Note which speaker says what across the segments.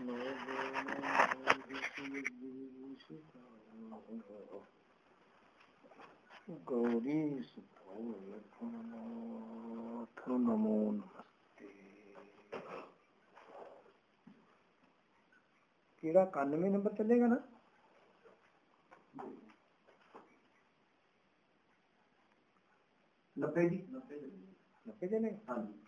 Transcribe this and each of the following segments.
Speaker 1: गौरी नमो नमस्ते। केड़ा 91 नंबर चलेगा ना? 90 चलेगा। हाँ जी।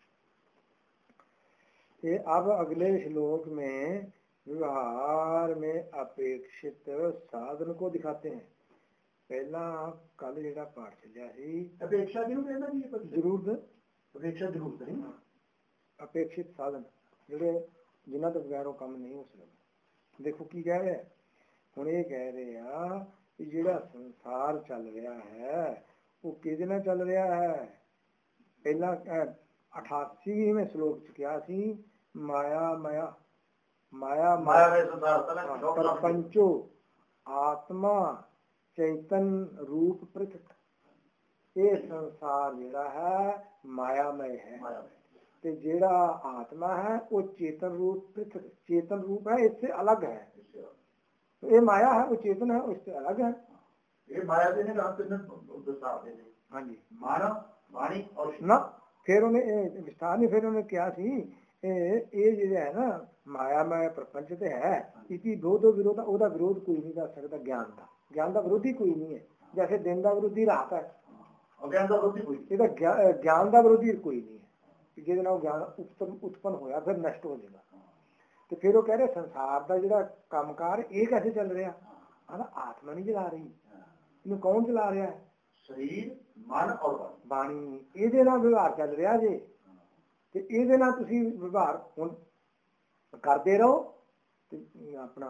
Speaker 1: अच्छा, अब अगले श्लोक में व्यवहार में अपेक्षित साधन को दिखाते हैं। पहला कल जेड़ा पाठ चलिया सी अपेक्षा जरूरत अपेक्षा जरूरत नहीं अपेक्षित साधन जेड़े जिन्हां तो बगैरों काम नहीं हो सकता। देखो की कह रहे हुण ये कह रहे आ कि जेड़ा संसार चल रहा है वो किहदे नाल चल रहा है। पहला 88वें श्लोक च कहा सी माया माया माया माया प्रपंचो आत्मा चैतन रूप पृथक। ये संसार जेड़ा है मायामय है ते जेड़ा आत्मा है वो चेतन रूप पृथक चेतन रूप है, इससे अलग है। तो ये माया है वो चेतन है, उससे अलग है। ये माया देने का हाँ जी माना वाणी और ना फिर उन्हें विस्तार नहीं फिर उन्हें क्या सी ये जो है ना मायामय प्रपंच ते है इसी दो विरोध ओदा विरोध कोई नहीं कर सकता। ज्ञान का विरोधी कोई नहीं है। जैसे दिन का विरोधी रात है ज्ञान का विरोधी कोई नहीं है। जिस ज्ञान उत्पन्न होया फिर नष्ट हो जाएगा। तो फिर वो कह रहे संसार का जो कामकार ये कैसे चल रहा आत्मा नहीं चला रही। इन्हें कौन चला रहा है? शरीर मन और बाणी। ये व्यवहार चल रहा जे ये व्यवहार हुण करते रहो तो अपना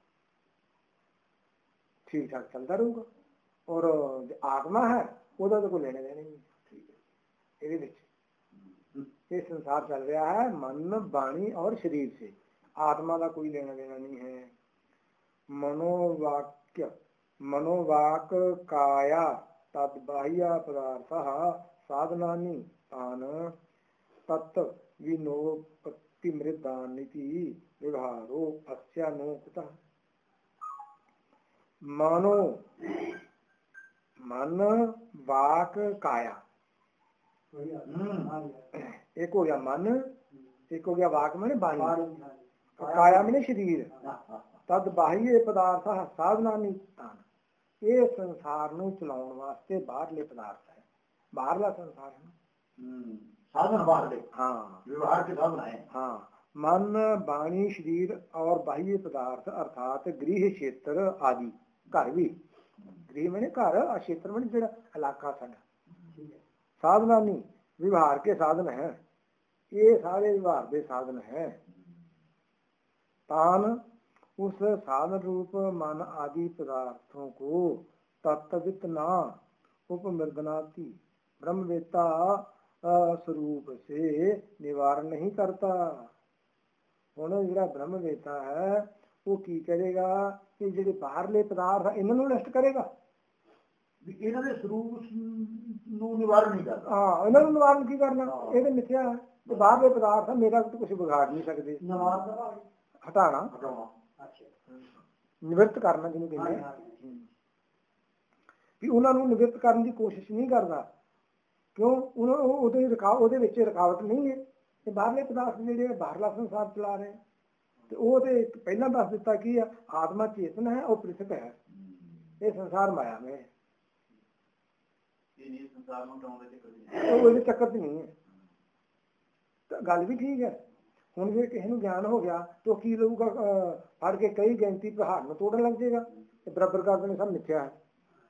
Speaker 1: ठीक ठाक चलता रहूगा। और जो आत्मा है वह तो कोई लेने देने नहीं। ये संसार चल रहा है मन बाणी और शरीर से, आत्मा का कोई लेना देना नहीं है। मनोवाक काया तद्बाह्य पदार्थ साधनानि तान तत्व विनोपत्ति मृदानिति व्यवहारो अस्यानोक्तः। मनो मन वाक काया एक हो गया मन, एक हो गया वाक मैंने बाणी, काया मैंने शरीर। तद बाह्य पदार्थ साधनानि तान। ये संसार नूं चलाउण वास्ते बाहरले पदार्थ है। बाहरला संसार है साधन बाहरले। हाँ व्यवहार के साधन है। हाँ मन बाणी शरीर और बाह्य पदार्थ अर्थात गृह क्षेत्र आदि। घर भी गृह मैंने घर और क्षेत्र मैंने जो इलाका साडा साधना नहीं व्यवहार के साधन है। ये सारे व्यवहार के साधन है। तान उस साधन रूप मन आदि पदार्थों को तत्वित न उपमृदनाति ब्रह्मवेत्ता स्वरूप से निवारण नहीं करता। हुण जिहड़ा ब्रह्मवेत्ता है वो की करेगा कि जिहड़े बाहरले पदार्थ इन्हां नूं नष्ट करेगा। इन्हां दे स्वरूप नूं निवारण नहीं करता। हाँ इन्हां नूं निवारण की करना, ये तो मिथ्या है। तो बाहरले पदार्थ मेरा तो कुछ बिगाड़ नहीं सकते। हटाना निवृत्त करना जिन्हें कहते हैं भी उन्होंने निवृत्त करने की कोशिश नहीं करता। क्यों? उहदे विच रुकावट नहीं है। ये बाहरले पदार्थ जिहड़े बाहरला संसार चला रहे हैं तो वो पहला दस दिता कि आत्मा चेतन है और पृथक है। ये संसार माया में है, चक्कर नहीं है। तो गल भी ठीक है। हुण जे किसी नूं ज्ञान हो गया तो की लूगा फड़ के कई गिनती पहाड़ में तोड़न लग जाएगा। बराबर कर देने सब मिथ्या है।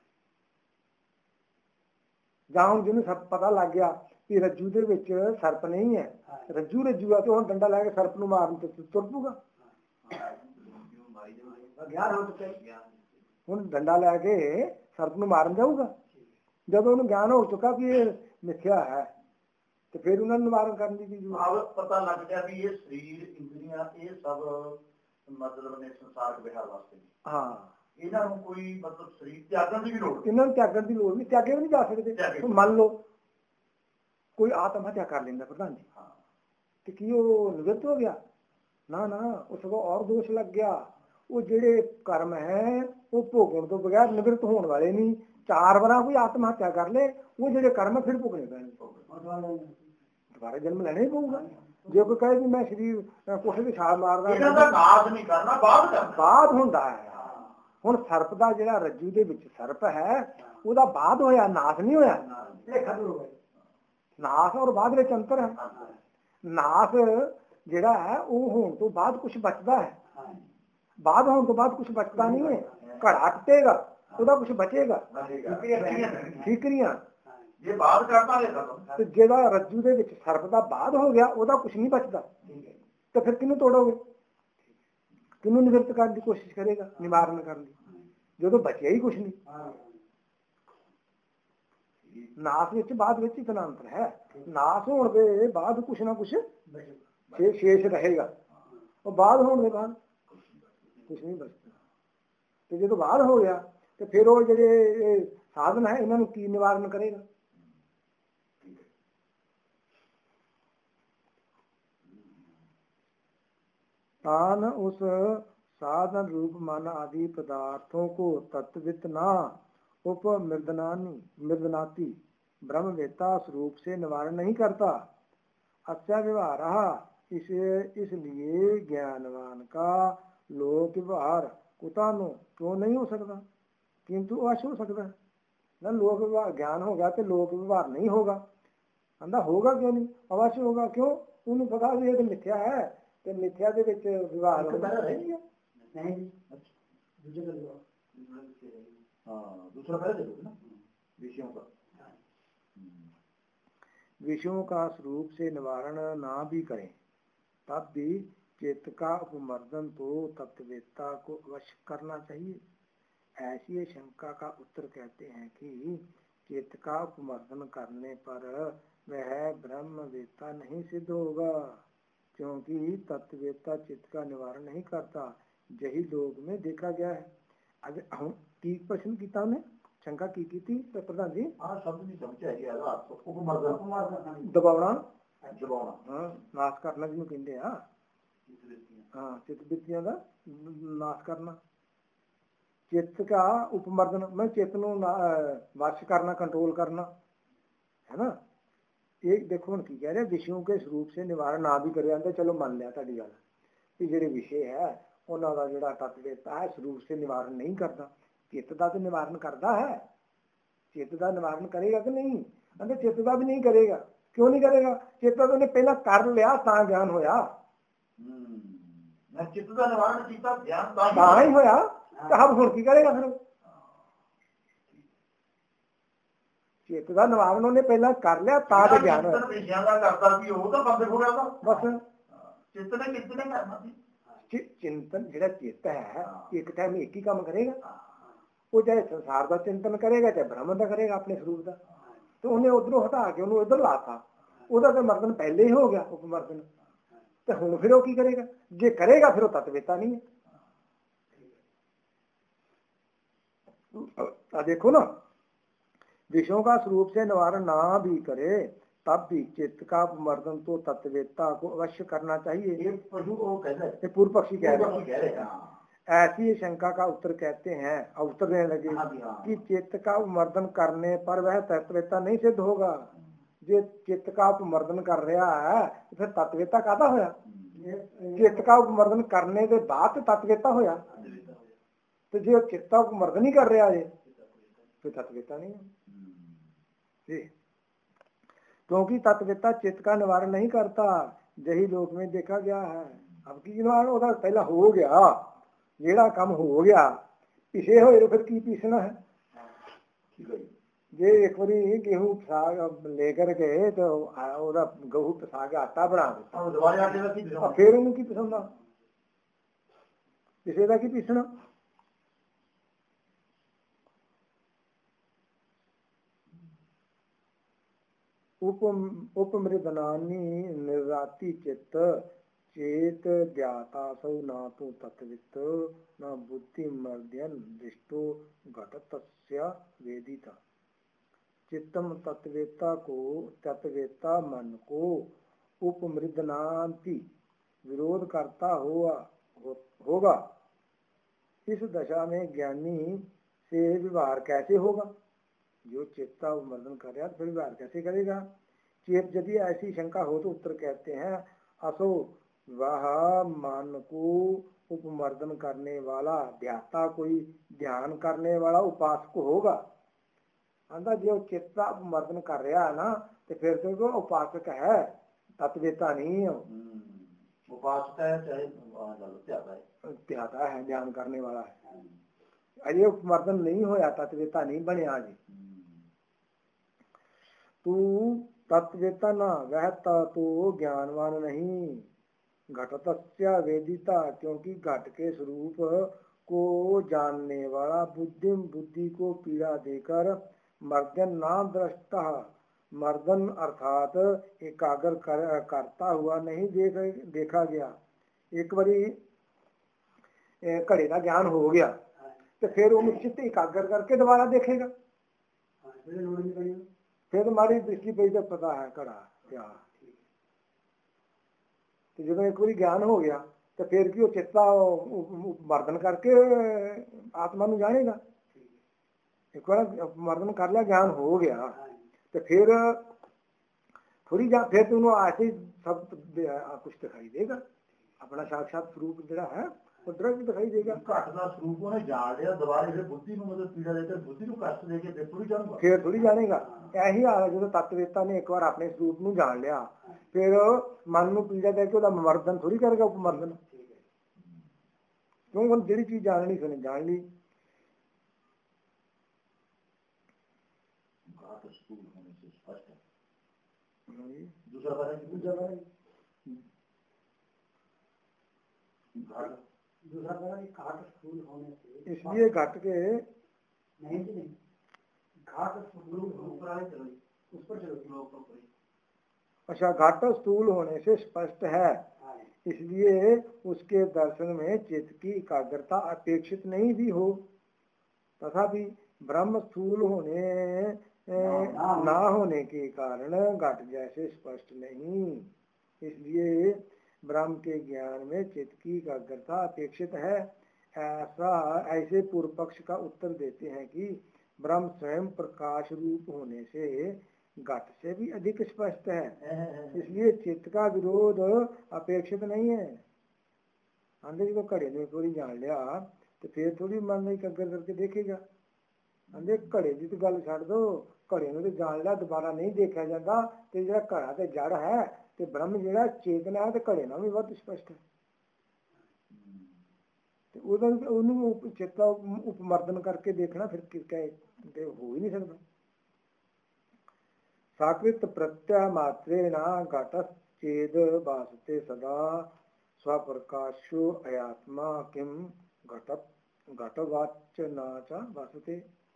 Speaker 1: जां हुण जिन्हें सब पता लग गया कि रज्जू दे विच सर्प नहीं है, रज्जू रज्जू है तो हुण डंडा लैके सर्प नूं मारन ते तुर पऊगा। हुण डंडा लैके सर्प नूं मारन जाऊगा। जदों उन्हें ज्ञान हो चुका कि ये मिथ्या है तो फिर उन्होंने निवारण करने की जरूरत पता लग गया भी ये शरीर इंद्रियां ये सब मतलब ने संसार के व्यवहार वास्ते। हाँ इन्हां नूं कोई मतलब शरीर त्यागण की भी लोड़, इन्हां नूं त्यागण की लोड़ नहीं, त्यागे भी नहीं जा सकते। मान लो कोई आत्म हत्या कर लेंदा प्रधान जी तो की वो निवृत्त हो गया? ਨਾ ਨਾ ਉਸ को और दोष लग गया। वो ਜਿਹੜੇ कर्म है वो भोगण ਤੋਂ बगैर निवृत्त होने वाले नहीं। 4 बार कोई आत्म हत्या कर ले वो ਜਿਹੜੇ कर्म फिर भुगतने पैਣੇ, दोबारा जन्म लेना ही पਊਗਾ। ਜੇ ਕੋਈ ਕਹੇ ਵੀ ਮੈਂ ਸਰੀਰ ਕੋਠੇ ਤੇ ਛਾਲ ਮਾਰਦਾ,
Speaker 2: ਇਹਨਾਂ ਦਾ ਨਾਸ਼ ਨਹੀਂ ਕਰਨਾ, ਬਾਅਦ ਕਰਨਾ,
Speaker 1: ਬਾਅਦ ਹੁੰਦਾ ਹੈ। ਹੁਣ ਸਰਪ ਦਾ ਜਿਹੜਾ ਰੱਜੂ ਦੇ ਵਿੱਚ ਸਰਪ ਹੈ ਉਹਦਾ ਬਾਅਦ ਹੋਇਆ, ਨਾਸ਼ ਨਹੀਂ ਹੋਇਆ। ਨਾਸ਼ ਔਰ ਬਾਅਦ ਵਿੱਚ ਅੰਤਰ ਹੈ। ਨਾਸ਼ ਜਿਹੜਾ ਹੈ ਉਹ ਹੋਣ ਤੋਂ ਬਾਅਦ ਕੁਝ ਬਚਦਾ ਹੈ, ਬਾਅਦ ਹੋਣ ਤੋਂ ਬਾਅਦ ਕੁਝ ਬਚਦਾ ਨਹੀਂ ਹੈ। ਘੜਾ ਟੁੱਟੇਗਾ ਉਹਦਾ ਕੁਝ ਬਚੇਗਾ, ਠੀਕਰੀਆਂ
Speaker 2: ਜੇ ਬਾਅਦ ਕਰਤਾ
Speaker 1: ਤੇ ਜਿਹੜਾ ਰੱਜੂ ਦੇ ਵਿੱਚ ਸਰਪ ਦਾ ਬਾਅਦ ਹੋ ਗਿਆ ਉਹਦਾ ਕੁਝ ਨਹੀਂ ਬਚਦਾ। ਤੇ ਫਿਰ ਕਿਹਨੂੰ ਤੋੜੋਗੇ, ਕਿਹਨੂੰ ਨਿਵਰਤ ਕਰਨ ਦੀ ਕੋਸ਼ਿਸ਼ ਕਰੇਗਾ, ਨਿਵਾਰਨ ਕਰਨ ਦੀ, ਜਦੋਂ ਬਚਿਆ ਹੀ ਕੁਝ ਨਹੀਂ। ਨਾਸ਼ ਵਿੱਚ ਬਾਅਦ ਵਿੱਚ ਇਤਨਾ ਅੰਤਰ ਹੈ। ਨਾਸ਼ ਹੋਣ ਦੇ ਬਾਅਦ ਕੁਛ ਨਾ ਕੁਛ ਸ਼ੇਸ਼ ਰਹੇਗਾ, ਉਹ ਬਾਅਦ ਹੋਣ ਦੇ ਬਾਅਦ ਕੁਛ ਨਹੀਂ ਬਚਦਾ। ਤੇ ਜਦੋਂ ਬਾਅਦ ਹੋ ਗਿਆ ਤੇ ਫਿਰ ਉਹ ਜਿਹੜੇ ਸਾਧਨ ਹੈ ਇਹਨਾਂ ਨੂੰ ਕੀ ਨਿਵਾਰਨ ਕਰੇਗਾ। तान उस साधन रूप मन आदि पदार्थों को तत्वित न मृदनाती ब्रह्मवेत्ता स्वरूप से निवारण नहीं करता। अच्छा व्यवहार इसलिए ज्ञानवान का लोक व्यवहार कुतानो क्यों नहीं हो सकता, किंतु अवश्य हो सकता है ना। लोक व्यवहार ज्ञान होगा तो लोक व्यवहार नहीं होगा, अंधा होगा क्यों नहीं, अवश्य होगा। क्यों, उन्हें पता ये तो मिथ्या है ਤੇ ਮਿਥਿਆ ਦੇ ਵਿੱਚ ਵਿਵਹਾਰ
Speaker 2: ਨਹੀਂ
Speaker 1: ਜੀ।
Speaker 2: दूसरा पहले देखो ना,
Speaker 1: विषयों का स्वरूप से निवारण ना भी करें तब भी चित्त का उपमर्दन तो तत्ववेत्ता को अवश्य करना चाहिए। ऐसी शंका का उत्तर कहते हैं कि चित्त का उपमर्दन करने पर वह ब्रह्मवेत्ता नहीं सिद्ध होगा, क्योंकि तत्ववेत्ता चित्त का निवारण नहीं करता। यही लोग में देखा गया है। अगर हम की प्रश्न किया ने शंका की थी तो प्रधान जी
Speaker 2: शब्द नहीं समझा गया,
Speaker 1: दबावना हाँ नाश करना जिन्हों कहते हैं। हाँ चित्त वृत्तियां का नाश करना, चित्त का उपमर्दन मैं चित्त ਨੂੰ वश करना, कंट्रोल करना है ना। ਇਹ ਦੇਖੋ ਹੁਣ ਕੀ ਕਹਿ ਰਿਹਾ, ਵਿਸ਼ਿਆਂ ਕੇ ਸਰੂਪ ਸੇ ਨਿਵਾਰਨ ਨਾ ਵੀ ਕਰਿਆ ਜਾਂਦਾ। ਚਲੋ ਮੰਨ ਲਿਆ ਤੁਹਾਡੀ ਗੱਲ ਕਿ ਜਿਹੜੇ ਵਿਸ਼ੇ ਹੈ ਉਹਨਾਂ ਦਾ ਜਿਹੜਾ ਤਤਵੇਤਾ ਹੈ ਸਰੂਪ ਸੇ ਨਿਵਾਰਨ ਨਹੀਂ ਕਰਦਾ, ਚਿੱਤ ਦਾ ਤੇ ਨਿਵਾਰਨ ਕਰਦਾ ਹੈ। ਚਿੱਤ ਦਾ ਨਿਵਾਰਨ ਕਰੇਗਾ ਕਿ ਨਹੀਂ, ਕਹਿੰਦੇ ਚਿੱਤ ਦਾ ਵੀ ਨਹੀਂ ਕਰੇਗਾ। ਕਿਉਂ ਨਹੀਂ ਕਰੇਗਾ, ਚਿੱਤ ਦਾ ਉਹਨੇ ਪਹਿਲਾਂ ਕਰ ਲਿਆ ਤਾਂ ਗਿਆਨ ਹੋਇਆ।
Speaker 2: ਚਿੱਤ ਦਾ ਨਿਵਾਰਨ ਕੀਤਾ ਗਿਆਨ
Speaker 1: ਤਾਂ ਹੀ ਹੋਇਆ, ਤਾਂ ਹੁਣ ਕੀ ਕਰੇਗਾ ਫਿਰ। ਚਿੱਤ ਦਾ ਨਿਵਾਰਨ ਉਹਨੇ ਪਹਿਲਾਂ ਕਰ ਲਿਆ ਤਾਂ ਤੇ ਗਿਆਨ ਹੋਇਆ।
Speaker 2: ਵਿਸ਼ਿਆਂ ਦਾ ਕਰਦਾ ਵੀ ਉਹ ਤਾਂ ਬੰਦ ਹੋ ਗਿਆ ਉਹਦਾ,
Speaker 1: ਬਸ
Speaker 2: ਚਿੱਤ ਨੇ ਕਿਤਨੇ ਕਰਨਾ ਸੀ।
Speaker 1: ਚਿੰਤਨ ਜਿਹੜਾ ਚਿੱਤ ਹੈ ਇੱਕ ਟਾਈਮ ਇੱਕ ਹੀ ਕੰਮ ਕਰੇਗਾ। ਉਹ ਚਾਹੇ ਸੰਸਾਰ ਦਾ ਚਿੰਤਨ ਕਰੇਗਾ ਚਾਹੇ ਬ੍ਰਹਮ ਦਾ ਕਰੇਗਾ, ਆਪਣੇ ਸਰੂਪ ਦਾ। ਤੇ ਉਹਨੇ ਉਧਰੋਂ ਹਟਾ ਕੇ ਉਹਨੂੰ ਇੱਧਰ ਲਾਤਾ, ਉਹਦਾ ਤਾਂ ਮਰਦਨ ਪਹਿਲੇ ਹੀ ਹੋ ਗਿਆ ਉਪਮਰਦਨ। ਤੇ ਹੁਣ ਫਿਰ ਉਹ ਕੀ ਕਰੇਗਾ, ਜੇ ਕਰੇਗਾ ਫਿਰ ਉਹ ਤਤਵੇਤਾ ਨਹੀਂ ਹੈ। देखो ना, विषयों का स्वरूप से निवारण ना भी करे तब भी चित्त का मर्दन तो तत्ववेत्ता को अवश्य करना चाहिए। ये पूर्व पक्षी कह रहे हैं। ऐसी शंका का उत्तर कहते हैं, उत्तर देने लगे कि चित्त का उपमर्दन करने पर वह तत्ववेत्ता नहीं सिद्ध होगा। जो चित्त का उपमर्दन कर रहा है फिर तत्ववेत्ता काहदा होया, चित्त का उपमर्दन करने के बाद तत्ववेत्ता होया। तो जो चित्त का उपमर्दन ही कर रहा है फिर तत्ववेत्ता नहीं है, क्योंकि तत्ववेत्ता चित्त का निवारण नहीं करता। यही लोक में देखा गया है। अब की निवारण होता पहला हो गया, जेड़ा काम हो गया पिछे होए तो फिर की पीसना है। जे एक बार गेहूं पिसा लेकर गए तो गेहूं पिसा के आटा बना दो, फिर उन्होंने की पिसना, पिछे का की पीसना। उपमृदनानी निर्राति चित्त चेत ज्ञाता सौ न तो तत्वित न बुद्धि मर्दयन दृष्टो घटतस्य वेदिता। चित्तम तत्वेता को, तत्वेता मन को उपमृदनांति विरोध करता होगा। इस दशा में ज्ञानी से व्यवहार कैसे होगा? जो चित्त का उपमर्दन कर रहा है फिर व्यवहार कैसे करेगा? चेत यदि ऐसी शंका हो तो उत्तर कहते हैं असो वह मन को उपमर्दन करने वाला ध्याता कोई ध्यान करने वाला उपासक होगा। आंदा जो चित्त का उपमर्दन कर रहा है ना तो फिर तो वो उपासक है, तत्वेता नहीं है।
Speaker 2: उपासक है चाहे
Speaker 1: ध्याता है, ध्यान करने वाला है। अरे उपमर्दन नहीं होया, तत्वेता नहीं बने आज। तू तत्वेता ना वह तो ज्ञानवान नहीं। घटतस्य वेदिता क्योंकि घट के स्वरूप को जानने वाला बुद्धि को पीड़ा देकर मर्दन ना दृष्टा, मर्दन अर्थात एकाग्र करता हुआ नहीं देखा गया। एक बारी घड़े का ज्ञान हो गया तो फिर वो चित्त एकाग्र करके दोबारा देखेगा, फिर हमारी दृष्टि पे जब पता है घड़ा क्या। तो जब एक बार ज्ञान हो गया तो फिर की चित्ता मर्दन करके आत्मा ਨੂੰ जानेगा। एक बार मर्दन कर लिया, ज्ञान हो गया तो फिर थोड़ी फिर तो उन्होंने ऐसे सब कुछ दिखाई देगा, अपना साक्षात स्वरूप जरा है वो दृढ़ दिखाई देगा।
Speaker 2: घट का स्वरूप उन्हें जान लिया, दोबारा फिर बुद्धि को मतलब पीड़ा देकर बुद्धि को कष्ट देके
Speaker 1: फिर थोड़ी जानेगा। यही हाल है जो तत्ववेत्ता ने एक बार अपने स्वरूप ਨੂੰ जान लिया फिर मन ਨੂੰ पीड़ा देके ਉਹਦਾ ਮਰਦਨ थोड़ी करेगा, उपमर्दन। क्यों ਜਿਹੜੀ चीज जाननी सुने जान ली।
Speaker 2: दूसरा घाट स्थूल होने से
Speaker 1: इसलिए घट के
Speaker 2: नहीं जी नहीं, घाट उस पर चलो।
Speaker 1: अच्छा, घट स्थूल होने से स्पष्ट है, इसलिए उसके दर्शन में चित्त की एकाग्रता अपेक्षित नहीं भी हो। तथापि ब्रह्म स्थूल होने ना होने के कारण घट जैसे स्पष्ट नहीं, इसलिए ब्रह्म के ज्ञान में चित्त की एकाग्रता अपेक्षित है। ऐसे पूर्व पक्ष का उत्तर देते हैं कि ब्रह्म स्वयं प्रकाश रूप होने से घट से भी अधिक स्पष्ट है, इसलिए चित्त का विरोध अपेक्षित नहीं है। आंधे को घड़े ने थोड़ी जान लिया तो फिर थोड़ी मन में एकाग्र करके देखेगा। आंधे घड़े की तो गल छड़ दो, घड़े ने तो जान लिया दोबारा नहीं देखा जाता। तो जो घड़ा तो जड़ है तो ब्रह्म जो चेतना है तो घड़े ना भी बहुत स्पष्ट है। तो चित्त उपमर्दन करके देखना फिर हो ही नहीं सकता। साकृत प्रत्यय मात्रेण घटश्चेद भासते सदा स्वप्रकाशो अयात्मा किम घटवाच्च न च भासते।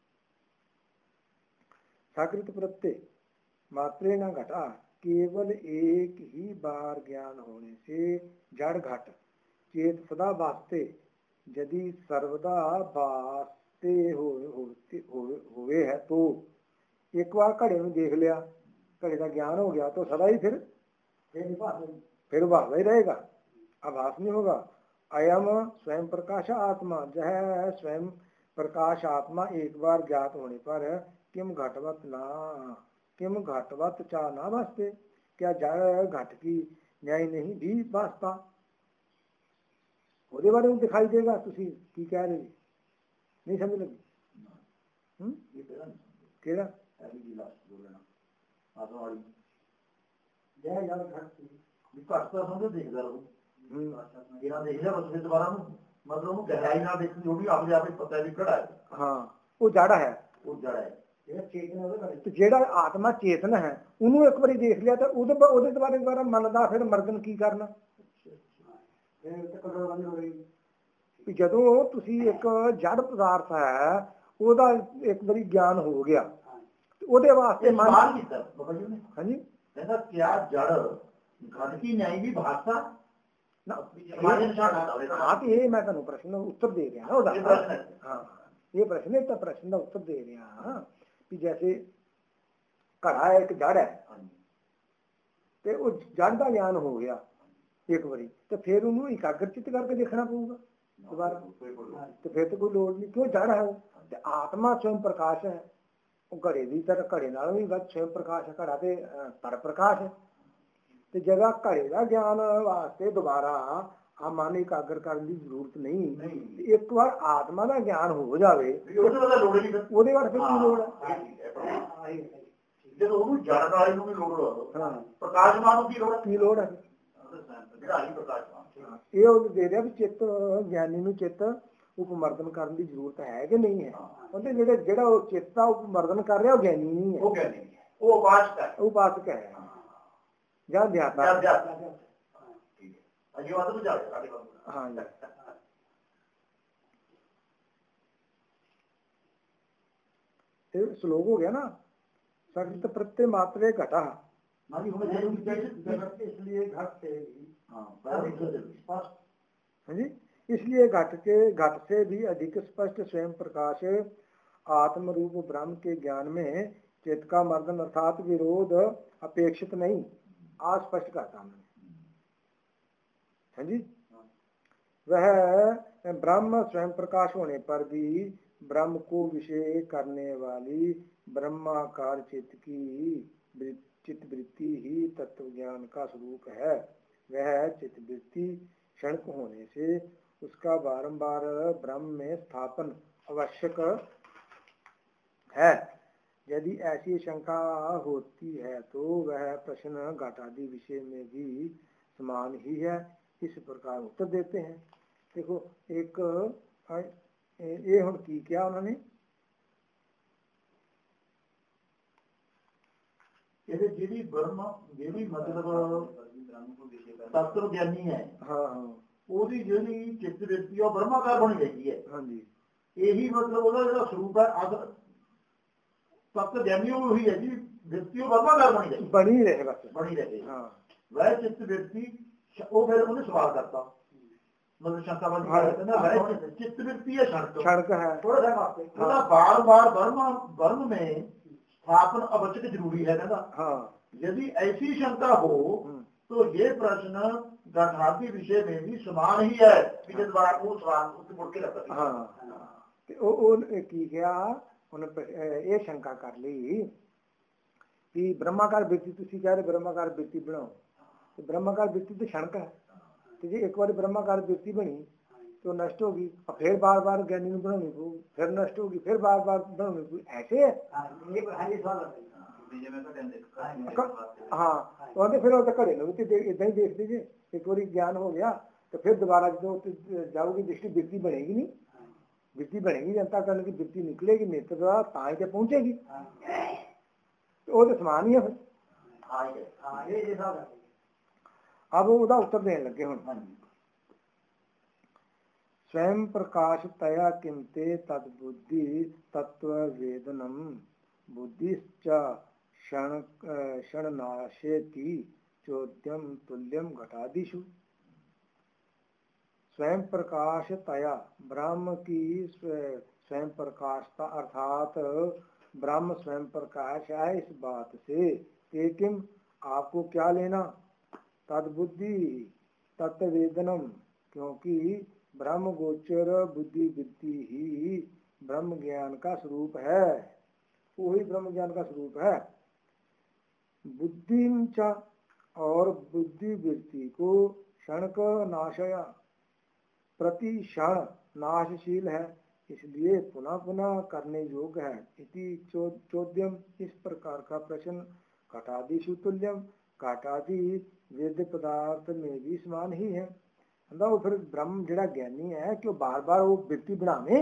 Speaker 1: साकृत प्रत्यय मात्रेण घटा केवल एक ही बार ज्ञान होने से जड़ घट चेत सदा भासते, यदि सर्वदा भासते हुए है तो एक बार घड़े में देख लिया, घड़े का ज्ञान हो गया तो सदा ही फिर भासता ही रहेगा, आभास नहीं होगा। अयम स्वयं प्रकाश आत्मा, जह स्वयं प्रकाश आत्मा एक बार ज्ञात होने पर किम घटवत चा ना भासते, क्या जड़ घट की न्याय नहीं भी भासता? ਉਹਦੇ बारे में दिखाई देगा। तुसी की कह रहे नहीं समझ लगी? केड़ा
Speaker 2: ਘੱਟ ਤਾਂ ਸਮਝੋ ਦੇਖਦਾ ਰਹੂ, ਇਹਨਾਂ ਦੇਖ ਲਿਆ ਬਸ ਫਿਰ ਦੁਬਾਰਾ ਨੂੰ मतलब ਉਹਨੂੰ ਗਹਿਰਾਈ ਨਾਲ ਦੇਖਣੀ, ਉਹ ਵੀ ਆਪਣੇ ਆਪ ਹੀ ਪਤਾ ਵੀ ਘੜਾ ਹੈ।
Speaker 1: ਹਾਂ, ਉਹ ਜੜ ਹੈ,
Speaker 2: ਉਹ ਜੜ ਹੈ।
Speaker 1: ਜਿਹੜਾ ਆਤਮਾ ਚੇਤਨ ਹੈ ਉਹਨੂੰ ਇੱਕ ਵਾਰੀ ਦੇਖ ਲਿਆ ਤਾਂ ਉਹਦੇ ਦੁਬਾਰਾ ਮੰਨਦਾ ਫਿਰ ਮਰਦਨ ਕੀ ਕਰਨਾ। ਜਦੋਂ ਤੁਸੀਂ ਇੱਕ ਜੜ ਪਦਾਰਥ ਹੈ ਉਹਦਾ ਇੱਕ ਵਾਰੀ ਗਿਆਨ ਹੋ ਗਿਆ ਉਹਦੇ ਵਾਸਤੇ
Speaker 2: सवाल ਕੀਤਾ ਬਾਬਾ ਜੀ ਨੇ।
Speaker 1: ਹਾਂਜੀ,
Speaker 2: ਕਹਿੰਦਾ ਕਿਆ ਜੜ ਘਟ ਕੀ ਨਹੀਂ ਵੀ ਭਾਸਤਾ
Speaker 1: ਨਾ। ਹਾਂ ਤੇ ਇਹ ਮੈਂ ਤੁਹਾਨੂੰ ਪ੍ਰਸ਼ਨ ਦਾ ਉੱਤਰ ਦੇ ਰਿਹਾ ਨਾ ਉਹਦਾ। ਹਾਂ, ਇਹ ਪ੍ਰਸ਼ਨ ਤਾਂ ਪ੍ਰਸ਼ਨ ਦਾ ਉੱਤਰ ਦੇ ਰਿਹਾ ਹਾਂ ਵੀ ਜੈਸੇ ਘੜਾ ਹੈ, ਇੱਕ ਜੜ ਹੈ ਤੇ ਉਹ ਜੜ ਦਾ ਗਿਆਨ ਹੋ ਗਿਆ एक बारी तो फिर उन्होंने एकाग्र चित्त करके देखना पड़ेगा दोबारा, तो फिर तो कोई लोड़ नहीं, क्यों जड़ है वो। आत्मा स्वयं प्रकाश है, घड़े की तरह, घड़े नालों भी वध स्वयं प्रकाश है, घड़ा तो पर प्रकाश है। तो जगह घड़े का ज्ञान वास्ते दोबारा आ मन एकाग्र करने की जरूरत नहीं, एक बार आत्मा का ज्ञान हो जाए ਉਹਦੇ ਬਾਅਦ ਫਿਰ ਕੀ ਲੋੜ ਹੈ,
Speaker 2: ਜਦੋਂ ਉਹਨੂੰ ਜੜਨ ਵਾਲੇ ਨੂੰ ਵੀ ਲੋੜ ਹੈ, ਪ੍ਰਕਾਸ਼ਮਾਨ ਨੂੰ ਕੀ ਲੋੜ ਹੈ।
Speaker 1: ਇਹ ਉਹ ਦੇ ਰਿਹਾ ਵੀ ਚਿੱਤ ਗਿਆਨੀ ਨੂੰ ਚਿੱਤ ਉਪਮਰਦਨ ਕਰਨ ਦੀ ਜ਼ਰੂਰਤ ਹੈ ਕਿ ਨਹੀਂ ਹੈ। ਉਹਦੇ ਜਿਹੜਾ ਉਹ ਚਿੱਤ ਦਾ ਉਪਮਰਦਨ ਕਰ ਰਿਹਾ ਉਹ ਗਿਆਨੀ ਨਹੀਂ ਹੈ,
Speaker 2: ਉਹ ਉਪਾਸਕ ਹੈ,
Speaker 1: ਉਪਾਸਕ ਹੈ ਜਾਂ ਅਧਿਆਤਾ। हाँ जी, श्लोक हो गया ना, सचित प्रत्यय मात्रे घटा। इसलिए घट से इसलिए घट से भी अधिक स्पष्ट स्वयं प्रकाश आत्म रूप ब्रह्म के ज्ञान में चित्त का मर्दन अर्थात विरोध अपेक्षित नहीं, अस्पष्ट करता मैंने। हाँ जी, वह ब्रह्म स्वयं प्रकाश होने पर भी ब्रह्म को विषय करने वाली ब्रह्माकार चित्त की चित्त वृत्ति ही तत्व ज्ञान का स्वरूप है। वह चित्त वृत्ति क्षणिक होने से उसका बारंबार ब्रह्म में स्थापन आवश्यक है। यदि ऐसी शंका होती है तो वह प्रश्न घटादि विषय में भी समान ही है। इस प्रकार उत्तर देते हैं। देखो एक ये हम की क्या उन्होंने
Speaker 2: जी ब्रह्म जी मतलब तत्व ज्ञानी है,
Speaker 1: हाँ हाँ,
Speaker 2: ਉਹਦੀ ਜਿਹੜੀ ਚਿੱਤ ਵ੍ਰਿਤੀ ਉਹ ਬ੍ਰਹਮਾਕਾਰ ਬਣੀ ਰਹਿੰਦੀ ਹੈ।
Speaker 1: ਹਾਂਜੀ,
Speaker 2: ਇਹੀ ਮਤਲਬ ਉਹਦਾ ਜਿਹੜਾ ਸਰੂਪ ਹੈ ਅਸਲ ਤत्व ज्ञानी ਉਹੀ ਹੈ ਜੀ, ਵ੍ਰਿਤੀ ਉਹ ਬ੍ਰਹਮਾਕਾਰ ਬਣੀ ਰਹੇ
Speaker 1: ਬਸ
Speaker 2: ਬਣੀ ਰਹੇ।
Speaker 1: ਹਾਂ,
Speaker 2: ਵੈ ਚਿੱਤ ਵ੍ਰਿਤੀ ਉਹ ਫਿਰ ਉਹਨੇ ਸਵਾਲ ਕਰਤਾ, मतलब शंकावादी है चित्त वृत्ति है क्षणिक
Speaker 1: है,
Speaker 2: थोड़ा सा वास्ते कहता बार बार ब्रह्म में स्थापन आवश्यक जरूरी है कहता। हाँ, यदि ऐसी शंका हो तो ये प्रश्न घटादि विषय में भी समान ही है कि जब बार वो सवाल उससे मुड़ के लगता है।
Speaker 1: हाँ, ਉਹ ਕੀ ਕਿਹਾ ਉਹਨੇ ਇਹ ਸ਼ੰਕਾ ਕਰ ਲਈ ਕਿ ਬ੍ਰਹਮਾਕਾਰ ਵ੍ਰਿਤੀ ਤੁਸੀਂ ਕਹਿ ਰਹੇ ਬ੍ਰਹਮਾਕਾਰ ਵ੍ਰਿਤੀ ਬਣਾਓ, ਤੇ ਬ੍ਰਹਮਾਕਾਰ ਵ੍ਰਿਤੀ ਤੇ क्षणिक है। तो जी एक बार ब्रह्माकार वृत्ति बनी तो नष्ट होगी, फिर बार बार ज्ञानी ने बनानी पड़ू, फिर नष्ट होगी, फिर बार बार बनानी पड़ू, ऐसे है। हाँ, तो फिर घड़े लोग इदा ही देख दीजिए, एक बार ज्ञान हो गया तो फिर दोबारा जो जाओगी दृष्टि वृत्ति बनेगी नहीं, वृत्ति बनेगी जनता करने की वृत्ति निकलेगी नेत्र ताई के पहुंचेगी, तो वो तो समान ही है फिर। अब ਉਹਦਾ उत्तर देने लगे ਹੁਣ। स्वयं प्रकाश तया किमते तद बुद्धि तत्व वेदनम बुद्धिश्च क्षण नाशेति चोद्यम तुल्यम घटादिषु। स्वयं प्रकाश तया ब्रह्म की स्वयं प्रकाशता अर्थात ब्रह्म स्वयं प्रकाश है इस बात से, लेकिन आपको क्या लेना, तद बुद्धि तत्वेदनम, क्योंकि ब्रह्म गोचर बुद्धि वृत्ति ही ब्रह्म ज्ञान का स्वरूप है, वही ब्रह्म ज्ञान का स्वरूप है। बुद्धि और बुद्धि वृत्ति को क्षणिक नाशया प्रति क्षण नाशशील है, इसलिए पुनः पुनः करने योग्य है। इति चोद्यम, इस प्रकार का प्रश्न घटादिषु तुल्यम, घटादि वेद पदार्थ में भी समान ही है। वो फिर ब्रह्म जड़ा ज्ञानी है कि बार बार वो वृत्ति बढ़ावे,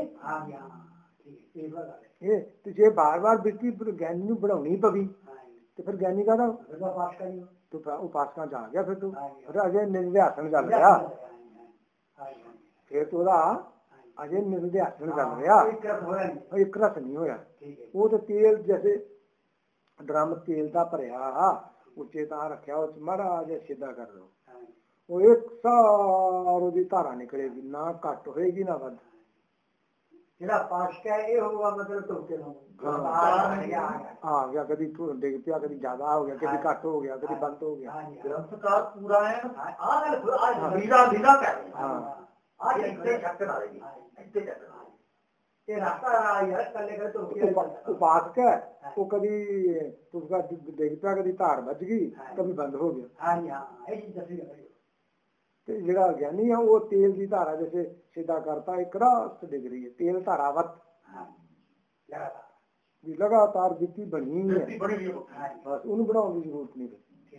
Speaker 1: तो जे बार बार वृत्ति ज्ञानी ਨੂੰ बढ़ानी पवी तो फिर ज्ञानी का तो उपासना जा गया, फिर तो अजय निर्ध्यासन चल रहा, फिर तो अजय निर्ध्यासन चल रहा, एक रस नहीं होया। वो तो तेल जैसे ड्रम तेल का भरिया उच्चे ਤਾਂ रखा उस माड़ा जिहा सीधा कर दो, वो एक सार धारा निकलेगी, ना घट होएगी ना वध, ਜਿਹੜਾ ਪਾਸ਼ਕ ਹੈ ਇਹ ਹੋਊਗਾ ਮਤਲਬ ਧੋਕੇ ਨੂੰ ਆ ਗਿਆ ਕਦੀ ਡਿੱਗ ਪਿਆ ਕਦੀ ਜ਼ਿਆਦਾ ਹੋ ਗਿਆ ਕਦੀ ਘੱਟ ਹੋ ਗਿਆ ਕਦੀ ਬੰਦ ਹੋ ਗਿਆ
Speaker 2: ਗ੍ਰੰਥਕਾਰ ਪੂਰਾ ਹੈ ਆ ਗੱਲ ਲੀਲਾ ਲੀਲਾ ਕਰ ਆ ਇੱਥੇ ਸ਼ਕਤ ਆ ਰਹੀ ਇੱਥੇ ਚੱਲ
Speaker 1: ਇਹ ਰਸਤਾ ਯਾਰ ਕੱਲੇ ਕਰ ਧੋਕੇ ਉਪਾਸਕ ਹੈ ਉਹ ਕਦੀ ਤੁਸਕਾ ਡਿੱਗ ਪਿਆ ਕਦੀ ਧਾਰ ਵੱਜ ਗਈ ਕਦੀ ਬੰਦ ਹੋ ਗਿਆ ਹਾਂਜੀ ਹਾਂ ਇਹ ਚੀਜ਼ ਦੱਸੀ ਜਾਂਦੀ ਤੇ ਜਿਹੜਾ ਗਿਆਨੀ ਆ ਉਹ ਤੇਲ ਦੀ ਧਾਰਾ ਜੈਸੇ ਸਿੱਧਾ ਕਰਤਾ ਇੱਕ ਰਾਸ ਡਿੱਗ ਰਹੀ ਹੈ ਤੇਲ ਧਾਰਾਵਤ ਵੀ ਲਗਾਤਾਰ ਵਿੱਤੀ ਬਣੀ ਹੈ ਬਸ ਉਹਨੂੰ ਬਣਾਉਣ ਦੀ ਜ਼ਰੂਰਤ ਨਹੀਂ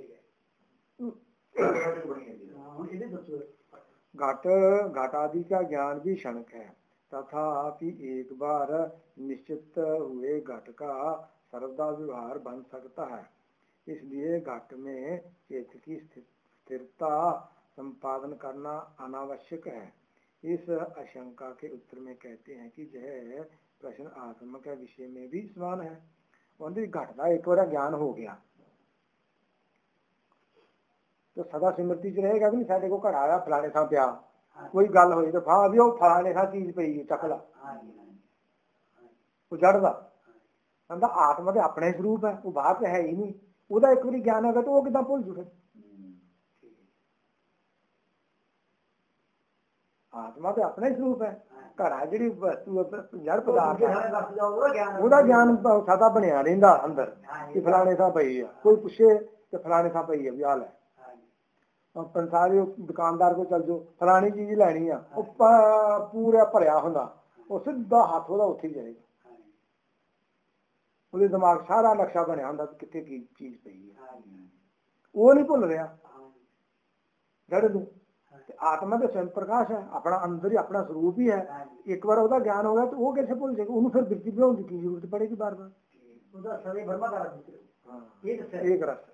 Speaker 1: घट घटादि का ज्ञान भी क्षणिक है तथापि एक बार निश्चित हुए घट का सर्वदा व्यवहार बन सकता है इसलिए घट में चेत की स्थिरता संपादन करना अनावश्यक है। इस आशंका के उत्तर में कहते हैं कि यह प्रश्न आत्मा के विषय में भी समान है। घट का एक बार ज्ञान हो गया तो सदा स्मृति च रहेगा भी नहीं साढ़े को घड़ा आ फलाने थां पिया कोई गल होई तो हाँ भी वो फलाने थां चीज पई चक ला वो जड़दा कहंदा आत्मा दे अपने स्वरूप है वो बाहर तो है ही नहीं ਉਹਦਾ एक बार ज्ञान होगा तो वो किदां भुल जू फिर आत्मा तो अपना ही स्वरूप है घड़ा जी वस्तु जड़ पदार्थ ਉਹਦਾ ज्ञान सदा बनया रहिंदा अंदर कि फलाने थां पई है कोई पुछे तो फलाने थां पई है भी हाल है पंसारी दुकानदार को चल जाओ फलानी चीज लैनी आ पूरा भरिया होंदा वो सीधा हाथ ਉਹਦਾ ਉੱਥੇ जाएगा ਉਹਦੇ दिमाग सारा नक्शा बनया होंदा कि कित्थे की चीज पई है वो नहीं भुल रहा जड़ नूं आत्मा तो स्वयं प्रकाश है अपना अंदर ही अपना स्वरूप ही है एक बार ਉਹਦਾ ज्ञान हो गया तो वो कैसे भुल जाएगा ਉਹਨੂੰ फिर वृत्ति बनाने की जरूरत पड़ेगी बार बार ਉਹਦਾ सवे भरमा का रस एक रस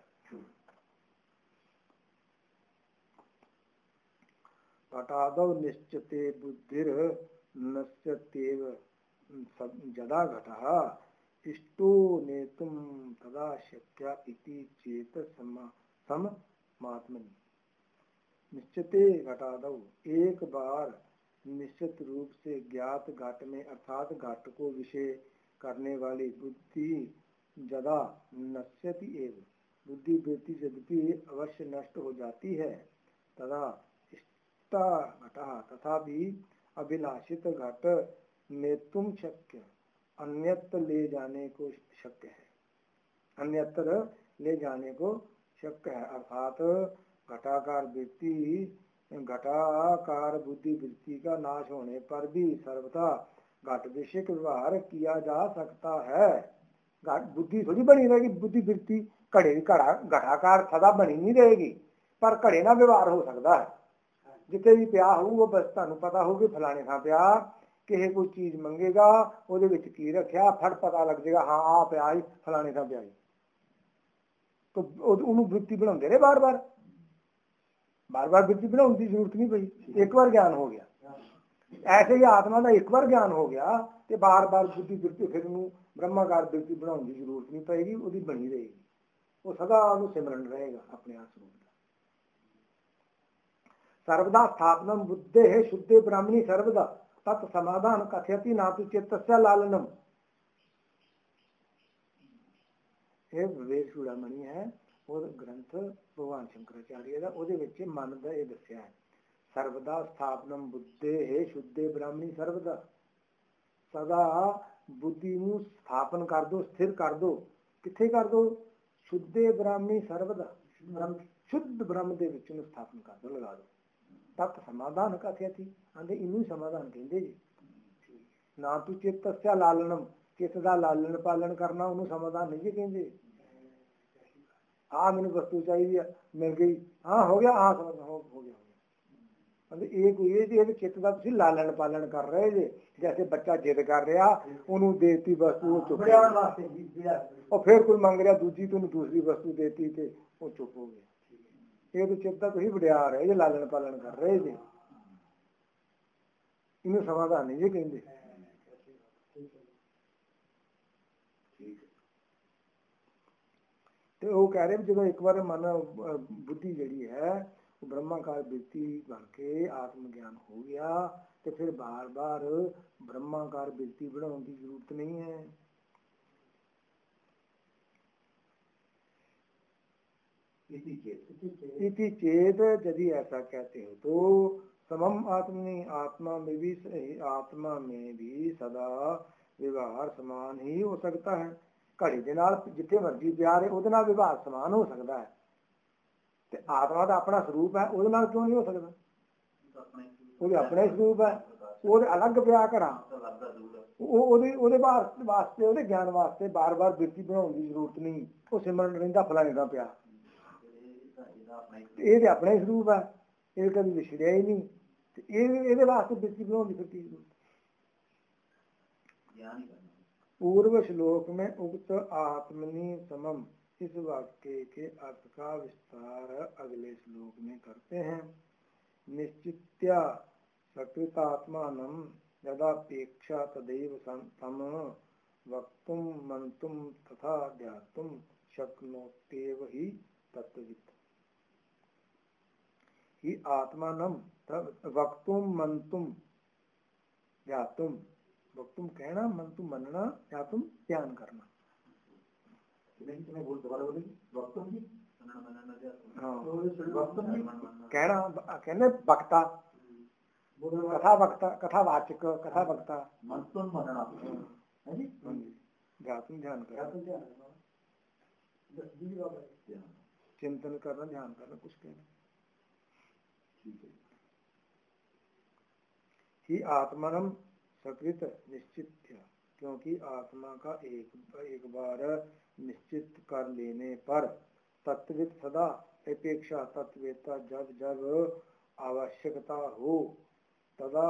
Speaker 1: घटादौ निश्चिते बुद्धिर नश्यतेव जदा घटः इष्टो नेतुं तदा शक्या इति चेत समात्मनि निश्चिते घटादौ एक बार निश्चित रूप से ज्ञात घट में अर्थात घट को विषय करने वाली बुद्धि जदा नश्यति एव बुद्धि वृत्ति यद्यपि अवश्य नष्ट हो जाती है तदा घटा तथापि अभिलाषित घट नेतुम शक्य अन्यत्र ले जाने को शक्य है अन्यत्र ले जाने को शक्य है अर्थात घटाकार वृत्ति घटाकार बुद्धि वृत्ति का नाश होने पर भी सर्वथा घट विषयक व्यवहार किया जा सकता है। बुद्धि थोड़ी बनी रहेगी बुद्धि वृत्ति घटाकार सदा बनी नहीं रहेगी पर घड़े ना व्यवहार हो सकता है जिथे भी पिया हो वो बस तुहानू पता हो कि फलाने थां पिया किसी कोई चीज मंगेगा ਉਹਦੇ ਵਿੱਚ ਕੀ ਰੱਖਿਆ फट पता लग जाएगा हाँ आ पिया ही फलाने थां पिया तो ਉਹਨੂੰ वृत्ति बनाते रहे बार बार वृत्ति बनाने की जरूरत नहीं पई एक बार ज्ञान हो गया ऐसे ही आत्मा का एक बार ज्ञान हो गया तो बार बुद्धि वृत्ति फिर ब्रह्माकार वृत्ति बनाने की जरूरत नहीं पेगी वो बनी रहेगी वो सदा सिमरन रहेगा अपने आप स्वरूप सर्वदा स्थापनम बुद्धे है शुद्धे ब्राह्मणी सर्वदा तत् समाधान कथयति ना तो चित्तस्य लालनम ये विवेक चूड़ामणि है और ग्रंथ भगवान शंकराचार्य का ਉਹਦੇ ਵਿੱਚ मन ਦਾ ਇਹ ਦੱਸਿਆ है सर्वदा स्थापनम बुद्धे है शुद्धे ब्राह्मणी सर्वदा सदा बुद्धि ਨੂੰ स्थापन कर दो स्थिर कर दो किथे कर दो शुद्धे ब्राह्मणी सर्वदा शुद्ध ब्रह्म ਦੇ ਵਿੱਚ ਨੂੰ स्थापन कर दो लगा दो तत् समाधान कथयति आंदे इनू समाधान कहते जी ना तू चित्तस्य लालनम चित्त का लालन पालन करना उन्होंने समाधान नहीं जी कहते हाँ मैंने वस्तु चाहिए मिल गई हाँ हो गया हाँ समाधान हो गया ये कोई चित्त का तुम लालन पालन कर रहे जे जैसे बच्चा जिद कर रहा उन्होंने देती वस्तु वो चुप और फिर कोई मंग रहा दूजी तो दूसरी वस्तु देती तो वो चुप हो गया ये तो चित्त तुम वड्या रहे जे लालन पालन कर रहे जे इन्हें समाधान नहीं जी कहते तो वो कह रहे जो एक बार मन बुद्धि जी है ब्रह्माकार वृत्ति बन के आत्मज्ञान हो गया तो फिर बार बार ब्रह्माकार वृत्ति बढ़ाने की जरूरत नहीं है। इति चेत यदि ऐसा कहते हो तो समम आत्मनि आत्मा में भी सदा व्यवहार समान ही हो सकता है। घड़ी के नाल जिथे मर्जी प्यार है ਉਹਦੇ ਨਾਲ व्यवहार समान हो सकता है ਤੇ आत्मा ਦਾ अपना स्वरूप है ਉਹਦੇ ਨਾਲ क्यों नहीं हो सकता? ਉਹਦੇ अपना स्वरूप है ਉਹਦੇ अलग ਪਿਆ ਘੜਾ ਉਹਦੇ ਵਾਸਤੇ ਉਹਦੇ ਗਿਆਨ ਵਾਸਤੇ ਬਾਰ ਬਾਰ ਬਿਰਤੀ ਬਣਾਉਣ ਦੀ ਜ਼ਰੂਰਤ ਨਹੀਂ। ਉਹ ਸਿਮਰਨ ਰਹਿੰਦਾ ਫਲਾਏਗਾ ਪਿਆ ਇਹ अपना ही स्वरूप है ਇਹ कभी विछड़िया ही नहीं ਤੇ ਇਹਦੇ ਵਾਸਤੇ ਬਿਰਤੀ ਬਣਾਉਣ ਦੀ फिर पूर्व श्लोक में उक्त आत्मनि समम इस वाक्य के अर्थ का विस्तार अगले श्लोक में करते हैं। निश्चित्या सकृतात्मानं यदापेक्षा तदैव तम वक्तुं मंतुं तथा ध्यातुं शक्नोत्येव हि तत्त्ववित्। हि आत्मानं वक्तुं मंतुं ध्यातुं, वक्तुम कहना, मंतुम मनना, ध्यातुम ध्यान करना। कहना कहने वक्ता कथा वक्ता कथावाचक कथा वक्ता
Speaker 2: मंतुम मनना
Speaker 1: ध्यातुम ध्यान करना, चिंतन करना, ध्यान करना, कुछ कहना। ही आत्मनम सकृत निश्चित, क्योंकि आत्मा का एक बार निश्चित कर लेने पर तत्वित सदा अपेक्षा तत्वेता जब जब आवश्यकता हो तदा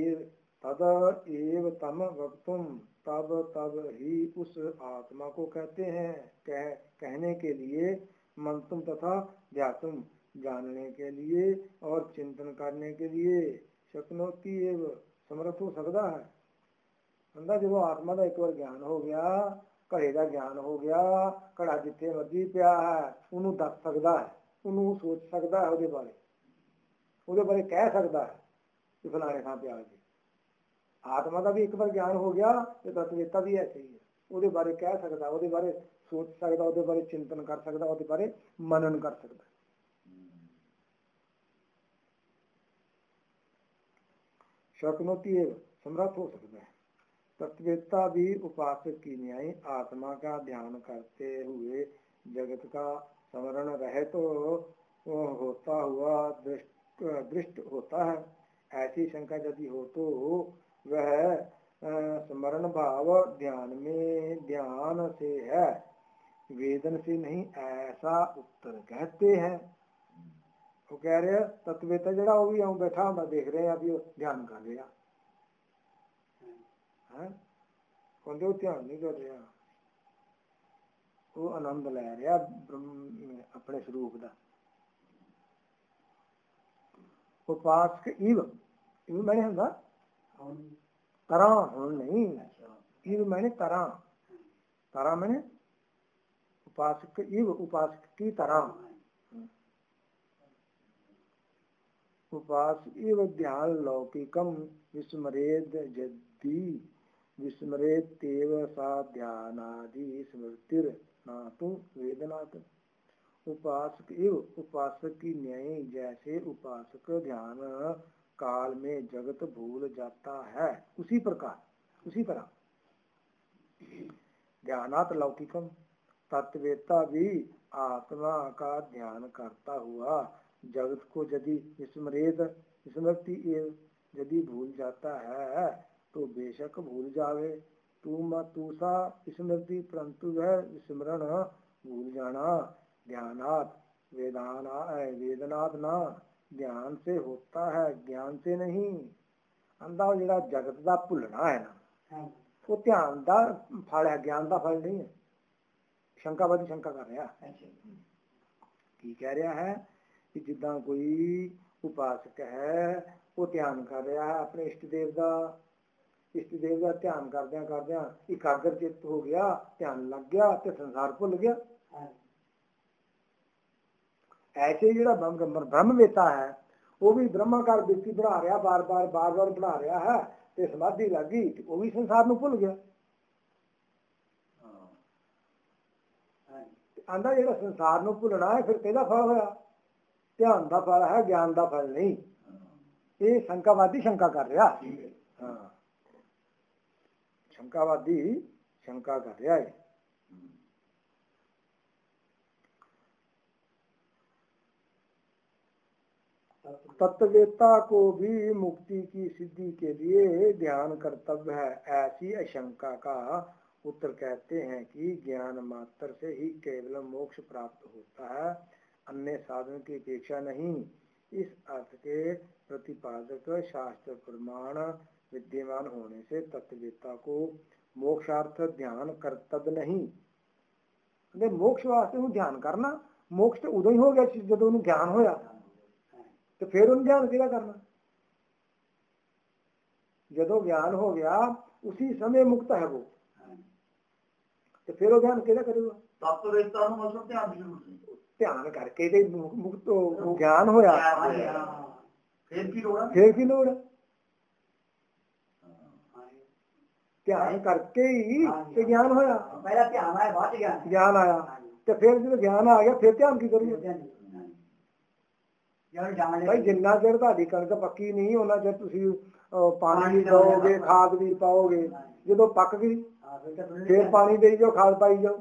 Speaker 1: एव तम वक्तुम तब ही उस आत्मा को कहते हैं। कहने के लिए, मंतुम तथा ध्यातुम जानने के लिए और चिंतन करने के लिए, शक्नोति एव समर्थ हो सकता है। बंदा जो आत्मा का एक बार ज्ञान हो गया, घड़े का ज्ञान हो गया, घड़ा जिथे मर्जी पिया है उन्होंने दस सकता है, उन्होंने सोच सकता है, ਉਹਦੇ ਬਾਰੇ कह सकता है कि फलाने थां पिया जी। आत्मा का भी एक बार ज्ञान हो गया तो तत्ववेत्ता भी ऐसे ही है, ਉਹਦੇ बारे कह सकता, ਉਹਦੇ बारे सोच सकता, ਉਹਦੇ बारे चिंतन कर सकता, ਉਹਦੇ बारे मनन कर सकता। शक्नोति एव समर्थ हो सकता है। तत्ववेत्ता भी उपासक की न्याय आत्मा का ध्यान करते हुए जगत का स्मरण रहे तो होता हुआ दृष्ट होता है। ऐसी शंका यदि हो तो वह स्मरण भाव ध्यान से है, वेदन से नहीं, ऐसा उत्तर कहते हैं। वो कह रहे तत्ववेत्ता जरा वो भी आऊँ बैठा होता देख रहे हैं, अभी ध्यान कर रहा है, कहते वो ध्यान नहीं कर रहा, वो आनंद लै रहा अपने स्वरूप का। उपासक इव मैंने होंगे तरह हूं नहीं, इव मैंने तरह मैंने उपासक इव उपासक की तरह, उपास इव ध्यान लौकिकम विस्मरेद यदि विस्मरेद तेव सा ध्यानादि स्मृतिर नातु वेदनात्। उपासक इव उपासक की न्याय जैसे उपासक ध्यान काल में जगत भूल जाता है, उसी प्रकार उसी तरह ध्यानात् लौकिकम तत्ववेत्ता भी आत्मा का ध्यान करता हुआ जगत को यदि स्मृति यदि भूल जाता है तो बेशक भूल जावे। तू सा स्मृति परंतु वह स्मरण भूल जाना ध्यानात वेदनाथ ना ध्यान से होता है, ज्ञान से नहीं। अंधा जिहड़ा जगत का भुलना है ना वो ध्यान का फल है, ज्ञान का फल नहीं है। शंकावादी शंका कर रहा है, की कह रहा है कि जिदा कोई उपासक है वो ध्यान कर रहा है अपने इष्ट देव का ध्यान करद्या एकाग्र चित्त हो गया, ध्यान लग गया तो संसार भुल गया। ਐਸੇ ਜਿਹੜਾ ਬ੍ਰਹਮਵੇਤਾ ਹੈ ਉਹ ਵੀ ਬ੍ਰਹਮਾਕਾਰ ਬਿਰਤੀ ਬਣਾ ਰਿਹਾ, ਬਾਰ ਬਾਰ ਬਣਾ ਰਿਹਾ ਹੈ, ਤੇ ਸਮਾਧੀ ਲੱਗ ਗਈ ਉਹ ਵੀ ਸੰਸਾਰ ਨੂੰ ਭੁੱਲ ਗਿਆ। ਆਂਦਾ ਜਿਹੜਾ ਸੰਸਾਰ ਨੂੰ ਭੁੱਲਣਾ ਹੈ ਫਿਰ ਕਿਹਦਾ ਫਲ ਹੋਇਆ? ਧਿਆਨ ਦਾ ਫਲ ਹੈ, ਗਿਆਨ ਦਾ ਫਲ ਨਹੀਂ। ਇਹ ਸ਼ੰਕਾਵਾਦੀ ਸ਼ੰਕਾ ਕਰ ਰਿਹਾ। ਹਾਂ, शंकावादी शंका कर रहा है। तत्ववेत्ता को भी मुक्ति की सिद्धि के लिए ध्यान कर्तव्य है, ऐसी आशंका का उत्तर कहते हैं कि ज्ञान मात्र से ही केवल मोक्ष प्राप्त होता है, अन्य साधन की अपेक्षा नहीं। इस अर्थ के प्रतिपादक शास्त्र प्रमाण विद्यमान होने से तत्ववेत्ता को मोक्षार्थ ध्यान कर्तव्य नहीं। मोक्ष वास्ते ਨੂੰ ध्यान करना, मोक्ष तो उदों ही हो गया ਜਦੋਂ ਉਹਨੂੰ ਗਿਆਨ ਹੋਇਆ, ਤੇ ਫਿਰ ਉਹਨੂੰ ध्यान ਕਿਹਦਾ ਕਰਨਾ? ਜਦੋਂ ਗਿਆਨ ਹੋ ਗਿਆ ਉसी समय मुक्त है वो, ਤੇ ਫਿਰ ਉਹ ध्यान ਕਿਹਦਾ ਕਰੇਗਾ?
Speaker 2: ਤਤਵੇਤਾ ਨੂੰ ਮਤਲਬ ਧਿਆਨ ਦੀ ਜ਼ਰੂਰਤ ਨਹੀਂ,
Speaker 1: ਧਿਆਨ ਕਰਕੇ ਤੇ ਮੁਕਤ ਗਿਆਨ ਹੋਇਆ,
Speaker 2: ਫਿਰ ਕੀ ਲੋੜ ਹੈ?
Speaker 1: ਫਿਰ ਕੀ ਲੋੜ ਹੈ? ਧਿਆਨ ਕਰਕੇ ਹੀ ਤੇ ਗਿਆਨ ਹੋਇਆ।
Speaker 3: ਪਹਿਲਾਂ ਧਿਆਨ ਆਇਆ, ਬਾਅਦ
Speaker 1: ਗਿਆਨ ਆਇਆ, ਤੇ ਫਿਰ ਜਦੋਂ ਗਿਆਨ ਆ ਗਿਆ ਫਿਰ ਧਿਆਨ ਕੀ ਕਰੂਗਾ? ਭਾਈ ਜਿੰਨਾ ਚਿਰ ਤੁਹਾਡੀ ਕਣਕ ਪੱਕੀ ਨਹੀਂ ਉਹਨਾਂ ਚਿਰ ਤੁਸੀਂ ਪਾਣੀ ਵੀ ਪਾਓਗੇ, ਖਾਦ ਵੀ ਪਾਓਗੇ। ਜਦੋਂ ਪੱਕ ਗਈ ਫਿਰ ਪਾਣੀ ਦੇਈ ਜਾਓ, ਖਾਦ ਪਾਈ ਜਾਓ,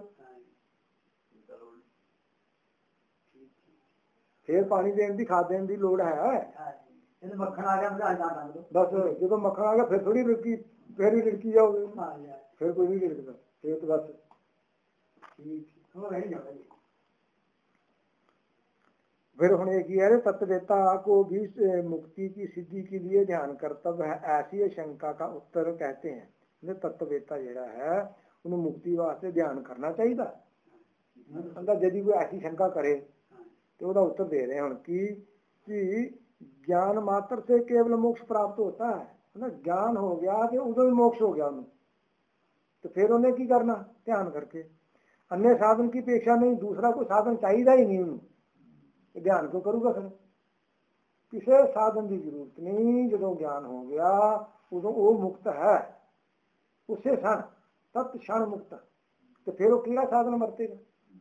Speaker 1: ਫਿਰ ਪਾਣੀ ਦੇਣ ਦੀ, ਖਾਦ ਦੇਣ ਦੀ ਲੋੜ ਹੈ।
Speaker 3: ਮੱਖਣ ਆ ਗਿਆ
Speaker 1: ਬਸ, ਜਦੋਂ ਮੱਖਣ ਆ ਗਿਆ ਫਿਰ ਥੋੜੀ ਰਿੜਕੀ, ਫਿਰ ਵੀ ਰਿੜਕੀ ਜਾਓਗੇ, ਫਿਰ ਕੋਈ ਨਹੀਂ ਰਿੜਕਦਾ, ਫਿਰ ਤਾਂ ਬਸ फिर हम एक ही है तत्ववेत्ता को भी मुक्ति की सिद्धि के लिए ध्यान कर्तव्य है, ऐसी शंका का उत्तर कहते हैं। तत्ववेत्ता ਜਿਹੜਾ ਹੈ ਉਹਨੂੰ ਮੁਕਤੀ ਵਾਸਤੇ ਧਿਆਨ ਕਰਨਾ ਚਾਹੀਦਾ। ਅੰਦਰ यदि कोई ऐसी शंका करे तो ਉਹਦਾ उत्तर दे रहे हैं कि ज्ञान मात्र से केवल मोक्ष प्राप्त होता है। ज्ञान हो गया कि उदो ही मोक्ष हो गया उन्हें, तो फिर उन्हें की करना? ध्यान करके। अन्य साधन की अपेक्षा नहीं, दूसरा कोई साधन चाहिए ही नहीं उन्हें, ध्यान क्यों करूगा? फिर किसी साधन की जरूरत नहीं। जो ज्ञान हो गया उदो वो मुक्त है, उसे क्षण तत् क्षण मुक्त, तो फिर वो किहड़ा साधन वरतेगा?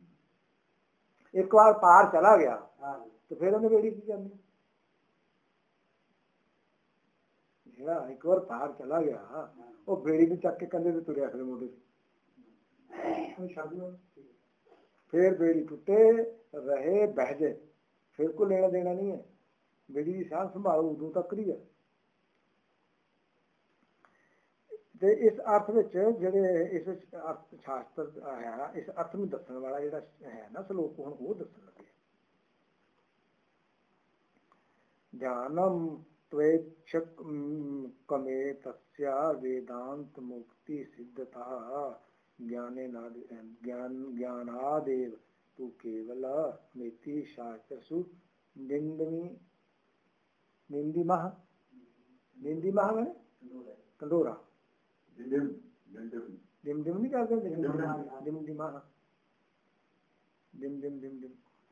Speaker 1: एक बार पार चला गया तो फिर उन्हें बेड़ी की करनी? एक बार पार चला गया वो बेड़ी भी चक के कंधे से तुरया फिर मोटे से, फिर बेड़ी टूटे रहे बहजे, फिर को लेना देना नहीं है। बेड़ी की सांस संभालो उदों तक ही है। ਤੇ ਇਸ ਅਰਥ ਵਿੱਚ ਜਿਹੜੇ ਇਸ ਅਰਥ ਸ਼ਾਸਤਰ ਹੈ, ਇਸ ਅਰਥ ਨੂੰ ਦੱਸਣ ਵਾਲਾ ਜਿਹੜਾ ਹੈ ਨਾ ਸ਼ਲੋਕ, ਹੁਣ ਉਹ ਦੱਸਣ ਲੱਗੇ। ਗਿਆਨਮ त्वेक्षक कमे तस्या वेदांत मुक्ति सिद्धता ज्ञानादेव तू केवल मिति शास्त्रसु निंदिमः मैंने कंडोरा डिम नहीं कहते, डिमडिमः डिम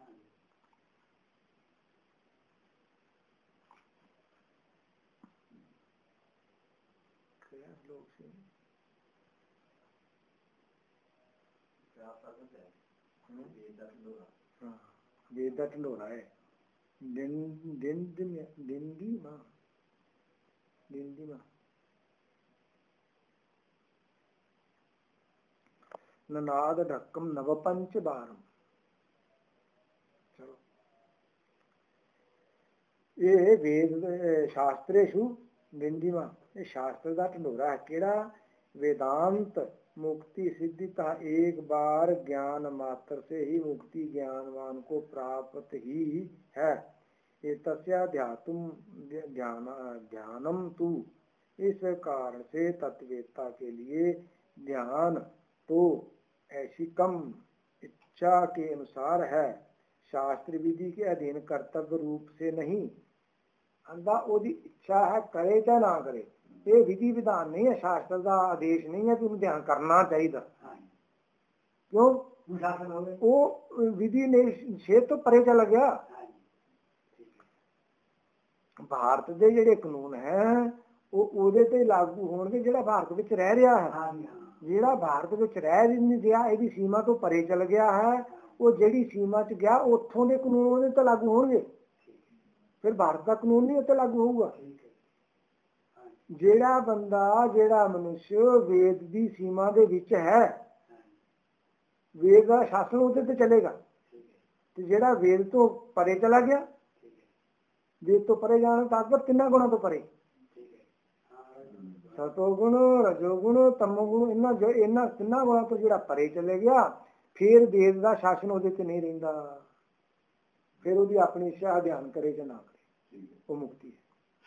Speaker 1: वेद का ढंडोरा है। ननाद ढक्कम नवपंच बारम। चलो ये वेद शास्त्रेशु निंदिमा, ये शास्त्र का ढंडोरा है। केड़ा? वेदांत मुक्ति सिद्धिता, एक बार ज्ञान मात्र से ही मुक्ति ज्ञानवान को प्राप्त ही है। ये ध्यानम तू, इस कारण से तत्ववेत्ता के लिए ध्यान तो ऐसी कम इच्छा के अनुसार है, शास्त्र विधि के अधीन कर्तव्य रूप से नहीं। अंदा ओदी इच्छा है, करे चाहे ना करे, ये विधि विधान नहीं है, शास्त्र का आदेश नहीं है कि उन्हें ध्यान करना चाहिए। क्यों? वो विधि निषेध तो परे चला गया, ਭਾਰਤ ਦੇ ਜਿਹੜੇ ਕਾਨੂੰਨ ਹੈ ਉਹ ਉਹਦੇ ਤੇ ਲਾਗੂ ਹੋਣਗੇ ਜਿਹੜਾ ਭਾਰਤ ਵਿੱਚ ਰਹਿ ਰਿਹਾ ਹੈ। ਜਿਹੜਾ ਭਾਰਤ ਵਿੱਚ ਰਹਿ ਨਹੀਂ ਰਿਹਾ, ਇਹਦੀ ਸੀਮਾ ਤੋਂ ਪਰੇ ਚਲ ਗਿਆ ਹੈ, ਉਹ ਜਿਹੜੀ ਸੀਮਾ 'ਚ ਗਿਆ ਉੱਥੋਂ ਦੇ ਕਾਨੂੰਨ ਉਹਦੇ ਤੇ ਲਾਗੂ ਹੋਣਗੇ। ਫਿਰ ਭਾਰਤ ਦਾ ਕਾਨੂੰਨ ਨਹੀਂ ਉੱਤੇ ਲਾਗੂ ਹੋਊਗਾ। ਜਿਹੜਾ ਬੰਦਾ, ਜਿਹੜਾ ਮਨੁੱਖ ਵੇਦ ਦੀ ਸੀਮਾ ਦੇ ਵਿੱਚ ਹੈ, ਵੇਦ ਦਾ ਸ਼ਾਸਨ ਉਹਦੇ ਤੇ ਚੱਲੇਗਾ। ਤੇ ਜਿਹੜਾ ਵੇਦ ਤੋਂ ਪਰੇ ਚਲਾ ਗਿਆ, ਵੇਦ ਤੋਂ ਪਰੇ ਜਾਣ ਤਾਕਤ ਕਿੰਨਾ ਗੁਣਾ ਤੋਂ ਪਰੇ, ਸਤੋਗੁਣ, ਰਜੋਗੁਣ, ਤਮੋਗੁਣ, ਇਹਨਾਂ ਤਿੰਨਾਂ ਗੁਣਾਂ ਤੋਂ ਜਿਹੜਾ ਪਰੇ ਚਲੇ ਗਿਆ, ਫਿਰ ਵੇਦ ਦਾ ਸ਼ਾਸਨ ਉਹਦੇ ਤੇ ਨਹੀਂ ਰਹਿੰਦਾ। ਫਿਰ ਉਹਦੀ ਆਪਣੀ ਇੱਛਾ ਅਧਿਐਨ ਕਰੇ ਜਾਂ ਨਾ ਕਰੇ, ਉਹ ਮੁਕਤੀ है।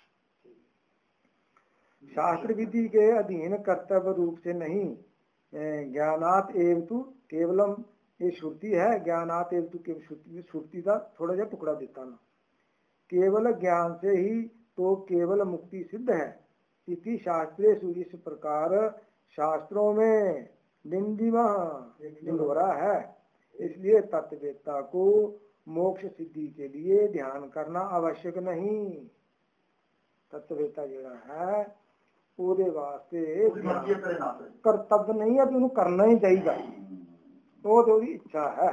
Speaker 1: शास्त्र विधि के अधीन कर्तव्य रूप से नहीं, ज्ञानात एव तु केवलम, ये श्रुति है, ज्ञानात एव तु केवल, श्रुति का थोड़ा सा टुकड़ा देता ना, केवल ज्ञान से ही तो केवल मुक्ति सिद्ध है। इति शास्त्रे इस प्रकार शास्त्रों में निंदोरा है। इसलिए तत्ववेत्ता को मोक्ष सिद्धि के लिए ध्यान करना आवश्यक नहीं। तत्ववेत्ता जो है ਉਹਦੇ ਵਾਸਤੇ ਕਰਤੱਵ ਨਹੀਂ ਹੈ ਵੀ ਉਹਨੂੰ ਕਰਨਾ ਹੀ ਚਾਹੀਦਾ, ਉਹ ਤੇ ਉਹਦੀ ਇੱਛਾ ਹੈ।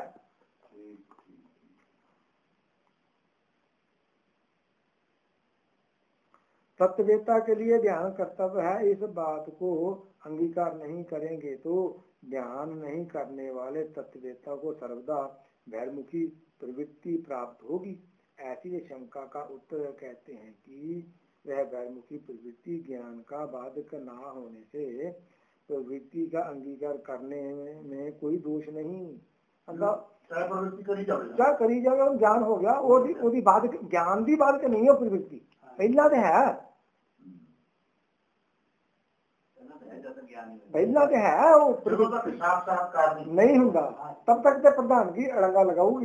Speaker 1: तत्ववेत्ता के लिए ध्यान कर्तव्य है। इस बात को अंगीकार नहीं करेंगे तो ध्यान नहीं करने वाले तत्ववेत्ता को सर्वदा बहिर्मुखी प्रवृत्ति प्राप्त होगी। ऐसी शंका का उत्तर कहते हैं कि वह बहिर्मुखी प्रवृत्ति ज्ञान का बाधक ना होने से प्रवृत्ति का अंगीकार करने में कोई दोष नहीं। क्या करी जाएगा, ज्ञान हो गया, वो बाधक, ज्ञान की बाधक नहीं है प्रवृत्ति, पहला तो है, पहला तो है वो प्रवृत्ति नहीं होगा तब तक तो प्रधान की अड़ंगा लगाऊगी।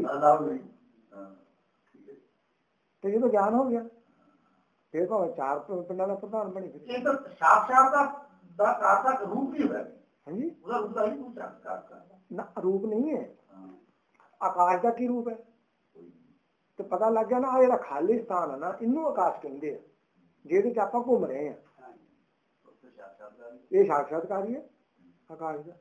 Speaker 1: तो ये तो ज्ञान हो गया, फिर तो चार पिंडा का प्रधान बनी। फिर तो साक्षात का रूप ही है। हाँ जी, उसका रूप नहीं पूछा ना, रूप नहीं है, आकाश का की रूप है। तो पता लग गया ना, आ जेड़ा खाली स्थान है ना, इनू आकाश कहते हैं, जेदे च आपां घूम रहे हैं, ये साक्षात्कार ही है आकाश का।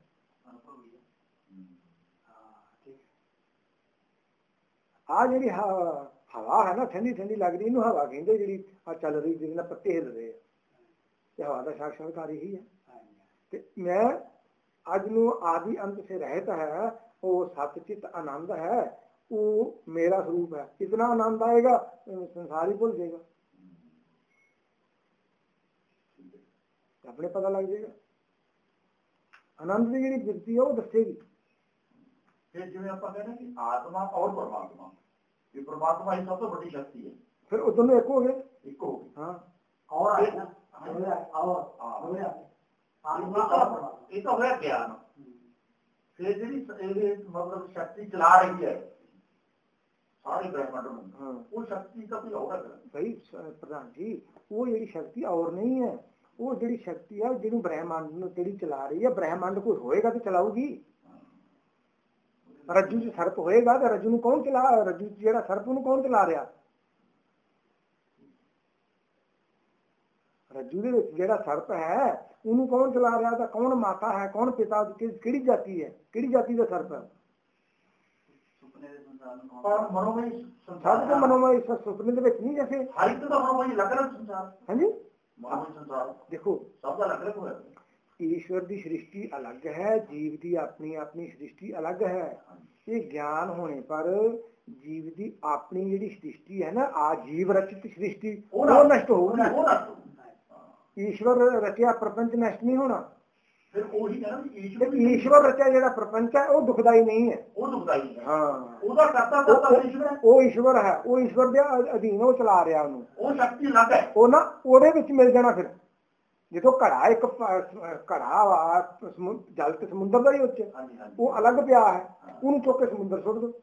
Speaker 1: आ जी हवा है ना, ठंडी ठंडी लग रही, इनू हवा कहते, जी चल रही, जिसने पत्ते हिल रहे हैं, हवा का साक्षात्कार ही है। ते मैं अज नू आदि अंत से रहता है, वो सतचित आनंद है, वो मेरा स्वरूप है। इतना आनंद आएगा संसार ही भूल जाएगा, अपने पता लग जाएगा। आनंद की जी वृत्ति है वो दसेगी।
Speaker 2: फिर जिवें आपां कहते हैं कि आत्मा और परमात्मा, ये परमात्मा ही सबसे बड़ी शक्ति है,
Speaker 1: फिर वो दोनों एक हो गए,
Speaker 2: एक हो गए।
Speaker 1: हाँ,
Speaker 2: और ये तो हो गया ज्ञान। फिर जी मतलब शक्ति चला रही है सारे ब्रह्मांड में, वो शक्ति का कोई और है
Speaker 1: भाई प्रधान जी, वो जी शक्ति और नहीं है, वो जी शक्ति है जिन्होंने ब्रह्मांड जी चला रही है। ब्रह्मांड कोई होएगा तो चलाऊगी, रज्जू च सर्प होएगा तो रज्जू कौन चला, रज्जू जेड़ा सर्प कौन चला रहा, रज्जू दे विच जेड़ा सर्प है उन्होंने कौन चला रहा था, कौन माता है, कौन पिता, किहड़ी जाति है, किहड़ी जाति का सर्प है।
Speaker 2: और मनोमय
Speaker 1: संसार तो मनोमय सुपने दे विच नहीं, जैसे
Speaker 2: हर एक तो मनोमय लग रहा संसार।
Speaker 1: हाँ जी,
Speaker 2: मनोमय संसार
Speaker 1: देखो
Speaker 2: सबका अलग अलग है।
Speaker 1: ईश्वर की सृष्टि अलग है, जीव की अपनी अपनी सृष्टि अलग है। ये ज्ञान होने पर जीव की अपनी जी सृष्टि है ना, आजीव रचित सृष्टि वो नष्ट होगी। ईश्वर रचिया प्रपंच नष्ट नहीं होना। ईश्वर रचा जो प्रपंच है वो दुखदाई नहीं है, हाँ वो ईश्वर है, वो ईश्वर के अधीन वो चला रहा वो ना ओदे विच मिल जाना। फिर जो घड़ा एक घड़ा वा जल ते समुद्र का ही उच्च वो अलग पिया है, उन्होंने चुक के समुद्र सुट दो।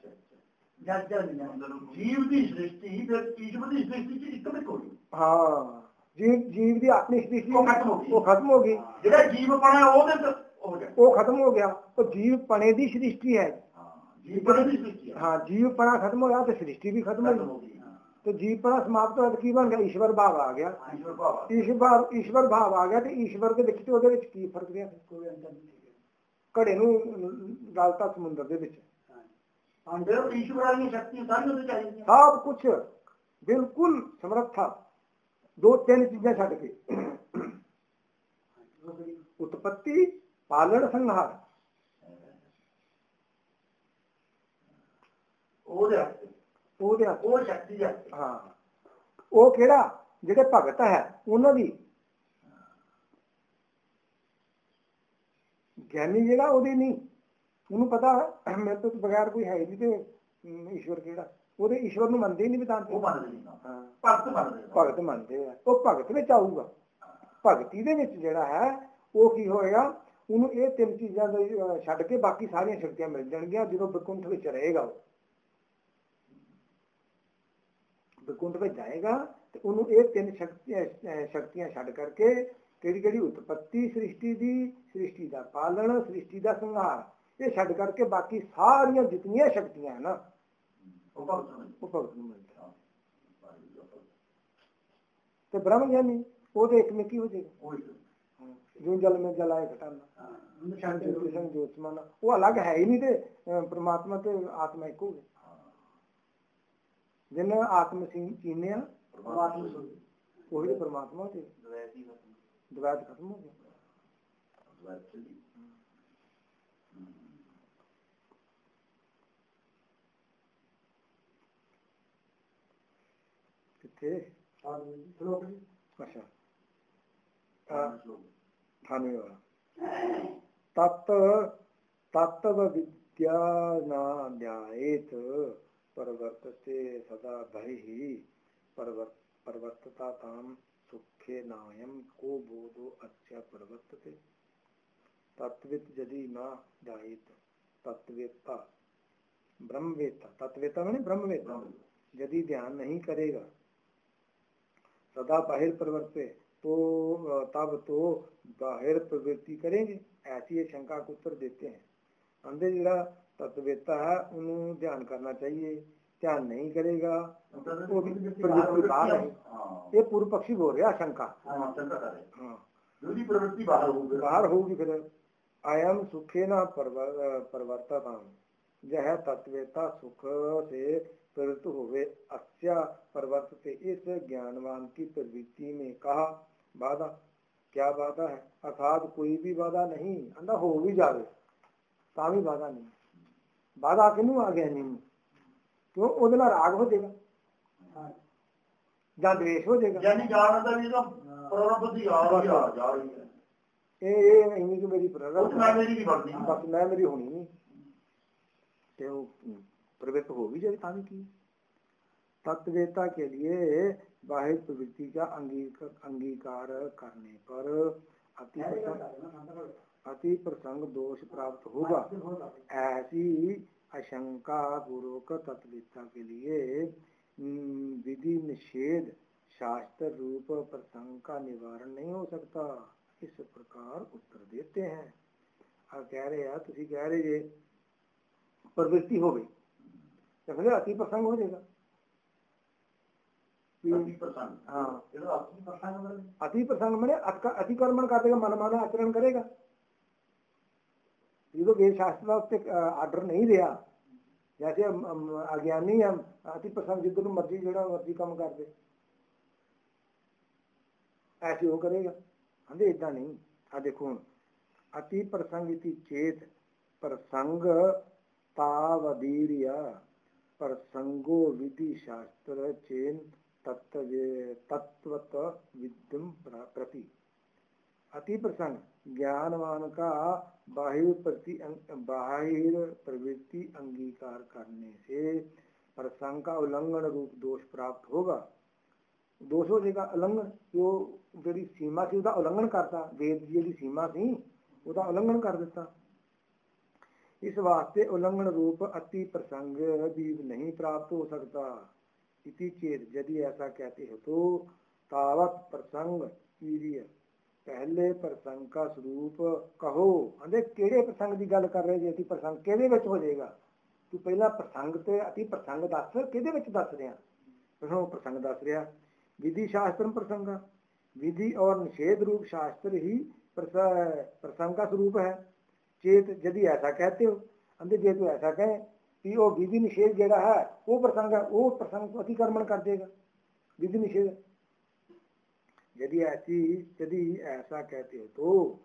Speaker 2: जीव की सृष्टि ईश्वर की सृष्टि
Speaker 1: हाँ, जीव की अपनी सृष्टि वो खत्म हो गई,
Speaker 2: जीव पना
Speaker 1: वो खत्म हो गया, तो जीव पने की सृष्टि है। हाँ, जीव पना खत्म हो गया तो सृष्टि भी खत्म हो गई। ਤੇ ਜੀਵਪਣਾ ਸਮਾਪਤ ਹੋਇਆ ਕੀ ਬਣ ਗਿਆ? ਈਸ਼ਵਰ ਭਾਵ ਆ ਗਿਆ। ਈਸ਼ਵਰ ਭਾਵ ਆ ਗਿਆ ਤੇ ਈਸ਼ਵਰ ਦੇ ਵਿੱਚ ਤੇ ਉਹਦੇ ਵਿੱਚ ਕੀ ਫਰਕ ਰਿਹਾ? ਘੜੇ ਨੂੰ ਗਲਤਾ ਸਮੁੰਦਰ ਦੇ ਵਿੱਚ
Speaker 2: ਈਸ਼ਵਰ ਵਾਲੀਆਂ ਸ਼ਕਤੀਆਂ ਸਾਰੀਆਂ ਉਹਦੇ ਚਾਹੀਦੀਆਂ,
Speaker 1: ਸਭ ਕੁਛ ਬਿਲਕੁਲ ਸਮਰੱਥਾ। 2-3 ਚੀਜ਼ਾਂ ਛੱਡ ਕੇ ਉਤਪਤੀ, ਪਾਲਣ, ਸੰਹਾਰ।
Speaker 2: ਉਹ ਸ਼ਕਤੀ ਹੈ।
Speaker 1: ਹਾਂ, ਉਹ ਕਿਹੜਾ? ਜਿਹੜੇ ਭਗਤ ਹੈ ਉਹਨਾਂ ਦੀ। ਗਿਆਨੀ ਜਿਹੜਾ ਉਹਦੀ ਨਹੀਂ, ਉਹਨੂੰ ਪਤਾ ਮੇਰੇ ਤੋਂ ਬਗੈਰ ਕੋਈ ਹੈ ਨਹੀਂ ਤੇ ਈਸ਼ਵਰ ਕਿਹੜਾ। ਉਹਦੇ ਈਸ਼ਵਰ ਨੂੰ ਮੰਨਦੇ ਹੀ ਨਹੀਂ ਵਿਦਾਨ। ਭਗਤ ਮੰਨਦੇ ਆ, ਉਹ ਭਗਤ ਵਿੱਚ ਆਊਗਾ। ਭਗਤੀ ਦੇ ਵਿੱਚ ਜਿਹੜਾ ਹੈ ਉਹ ਕੀ ਹੋਏਗਾ? ਉਹਨੂੰ ਇਹ 3 ਚੀਜ਼ਾਂ ਦਾ ਛੱਡ ਕੇ ਬਾਕੀ ਸਾਰੀਆਂ ਸ਼ਕਤੀਆਂ ਮਿਲ ਜਾਣਗੀਆਂ। ਜਦੋਂ ਵਿਕੁੰਠ ਵਿੱਚ ਰਹੇਗਾ, ਉਹ ਵਿਕੁੰਠ ਵਿੱਚ ਜਾਏਗਾ ਤੇ ਉਹਨੂੰ ਇਹ 3 ਸ਼ਕਤੀਆਂ ਛੱਡ ਕਰਕੇ ਕਿਹੜੀ? ਉਤਪਤੀ ਸ੍ਰਿਸ਼ਟੀ ਦੀ, ਸ੍ਰਿਸ਼ਟੀ ਦਾ ਪਾਲਣ, ਸ੍ਰਿਸ਼ਟੀ ਦਾ ਸੰਹਾਰ, ਇਹ ਛੱਡ ਕਰਕੇ ਬਾਕੀ ਸਾਰੀਆਂ ਜਿਤਨੀਆਂ ਸ਼ਕਤੀਆਂ ਨਾ ਉਹ ਭਗਤ ਨੂੰ ਮਿਲਦਾ। ਤੇ ਬ੍ਰਹਮ ਗਿਆਨੀ ਉਹ ਤੇ ਇੱਕਮਿਕੀ ਹੋ ਜਾਏਗਾ। ਜੋ ਜਲ में जलाए घटाना ज्योतिषमान, ਉਹ ਅਲੱਗ ਹੈ ਹੀ ਨਹੀਂ। ਤੇ ਪ੍ਰਮਾਤਮਾ ਤੇ ਆਤਮਾ ਇੱਕੋ ਹੈ। ਜਿਹਨੇ ਆਤਮ ਚੀਨਿਆ ਉਹੀ ਪਰਮਾਤਮਾ ਤੇ ਦਵੈਤ ਖਤਮ ਹੋ ਗਿਆ। ਕਿੱਥੇ? ਅੱਛਾ, ਖਾਣੇ ਵਾਲਾ ਤਤਵ ਵਿਦਿਆ ਨਾ ਧਿਆਏਤ ਪਰਵਰਤਤੇ ਸਦਾ ਬਹਿ ਪਰਵਰਤਤਾ ਤਾਮ ਸੁਖੇ ਨਾयम को बोधो अच्छा प्रवर्तते। तत्वित यदि न ध्यायेत तत्वेता ब्रह्मवेत्ता, तत्वेता मैंने ब्रह्मवेत्ता, यदि ध्यान नहीं करेगा सदा बाहिर प्रवर्ते तो तब तो बाहिर प्रवृत्ति करेंगे। ऐसी ये शंका को उत्तर देते हैं। अंदर ਜਿਹੜਾ तत्वेता है उन्हें ध्यान करना चाहिए, ध्यान नहीं करेगा वो प्रवृत्ति बाहर है। ये पूर्व पक्षी बोल रहा शंका। बाहर होगी फिर अयम सुखे न परवर्तता, यह तत्वेता सुख से प्रवृत्त होवे अस्या परवर्तते। इस ज्ञानवान की प्रवृत्ति में कहा बाधा। क्या बाधा है? अर्थात कोई भी बाधा नहीं, अंदर हो भी जावे ਤਾਂ ਵੀ ਬਾधा नहीं। बाधा किनू आ गया नहीं? क्यों? ਉਹਦੇ ਨਾਲ ਰਾਗ ਹੋ ਜਾਏਗਾ ਜਾਂ ਦਵੇਸ਼ ਹੋ ਜਾਏਗਾ।
Speaker 2: ਯਾਨੀ ਜਾਣ ਦਾ ਵੀ ਤਾਂ ਪ੍ਰਵਰਤੀ ਆ ਰਹੀ ਹੈ।
Speaker 1: ਇਹ ਨਹੀਂ ਕਿ ਮੇਰੀ ਪ੍ਰਵਰਤੀ
Speaker 2: ਮੈਂ ਮੇਰੀ ਨਹੀਂ ਬਣਦੀ,
Speaker 1: ਬਸ ਮੈਂ ਮੇਰੀ ਹੋਣੀ ਨਹੀਂ ਤੇ ਉਹ प्रवृत्त हो भी जाए ताकि की। तत्वेता के लिए बाह्य प्रवृत्ति का अंगीकार करने पर अति प्रसंग दोष प्राप्त होगा। ऐसी आशंका पूर्वक तत्वेता के लिए विधि निषेध शास्त्र रूप प्रसंग का निवारण नहीं हो सकता। इस प्रकार उत्तर देते हैं। कह रहे हैं तुसी कह रहे ये प्रवृत्ति हो गई तो फिर अति प्रसंग हो जाएगा। हाँ, अति प्रसंग मैंने अतिक्रमण कर देगा, मन माना आचरण करेगा। ये तो वेद शास्त्र का उससे आर्डर नहीं दिया। जैसे अज्ञानी हम अति प्रसंग जिधर मर्जी जो मर्जी काम कर दे ऐसे वो करेगा। हाँ इदा नहीं। आ देखो हूँ अति प्रसंग इति चेत प्रसंग तावदीर्य प्रसंगो विधि शास्त्र चेन तत्वत विद्यम प्रति। अति प्रसंग ज्ञानवान का बाह्य प्रवृत्ति अंगीकार करने से प्रसंग का उल्लंघन रूप दोष प्राप्त होगा। दोष हो जाएगा उल्लंघन। जो जी सीमा थी उसका उल्लंघन करता, वेद जी सीमा थी उसका उल्लंघन कर देता। इस वास्ते उल्लंघन रूप अति प्रसंग भी नहीं प्राप्त हो सकता। इति चेत यदि ऐसा कहते हो तो तावत प्रसंग वीर्य पहले प्रसंग का स्वरूप कहो। अंदे केड़े प्रसंग की गल कर रहे जी? अति प्रसंग केदे विच हो जाएगा? तू पहला प्रसंग ते अति प्रसंग दस, केदे विच दस रहा? उसमें प्रसंग दस रहा। विधि शास्त्र प्रसंग, विधि और निषेध रूप शास्त्र ही प्रसंग का स्वरूप है। चेत यदि ऐसा कहते हो, अंधे जे तो ऐसा कहें कि वो विधि निषेध जड़ा है वो प्रसंग है, वो प्रसंग को अतिक्रमण कर देगा विधि निषेध। यदि ऐसा कहते हो तो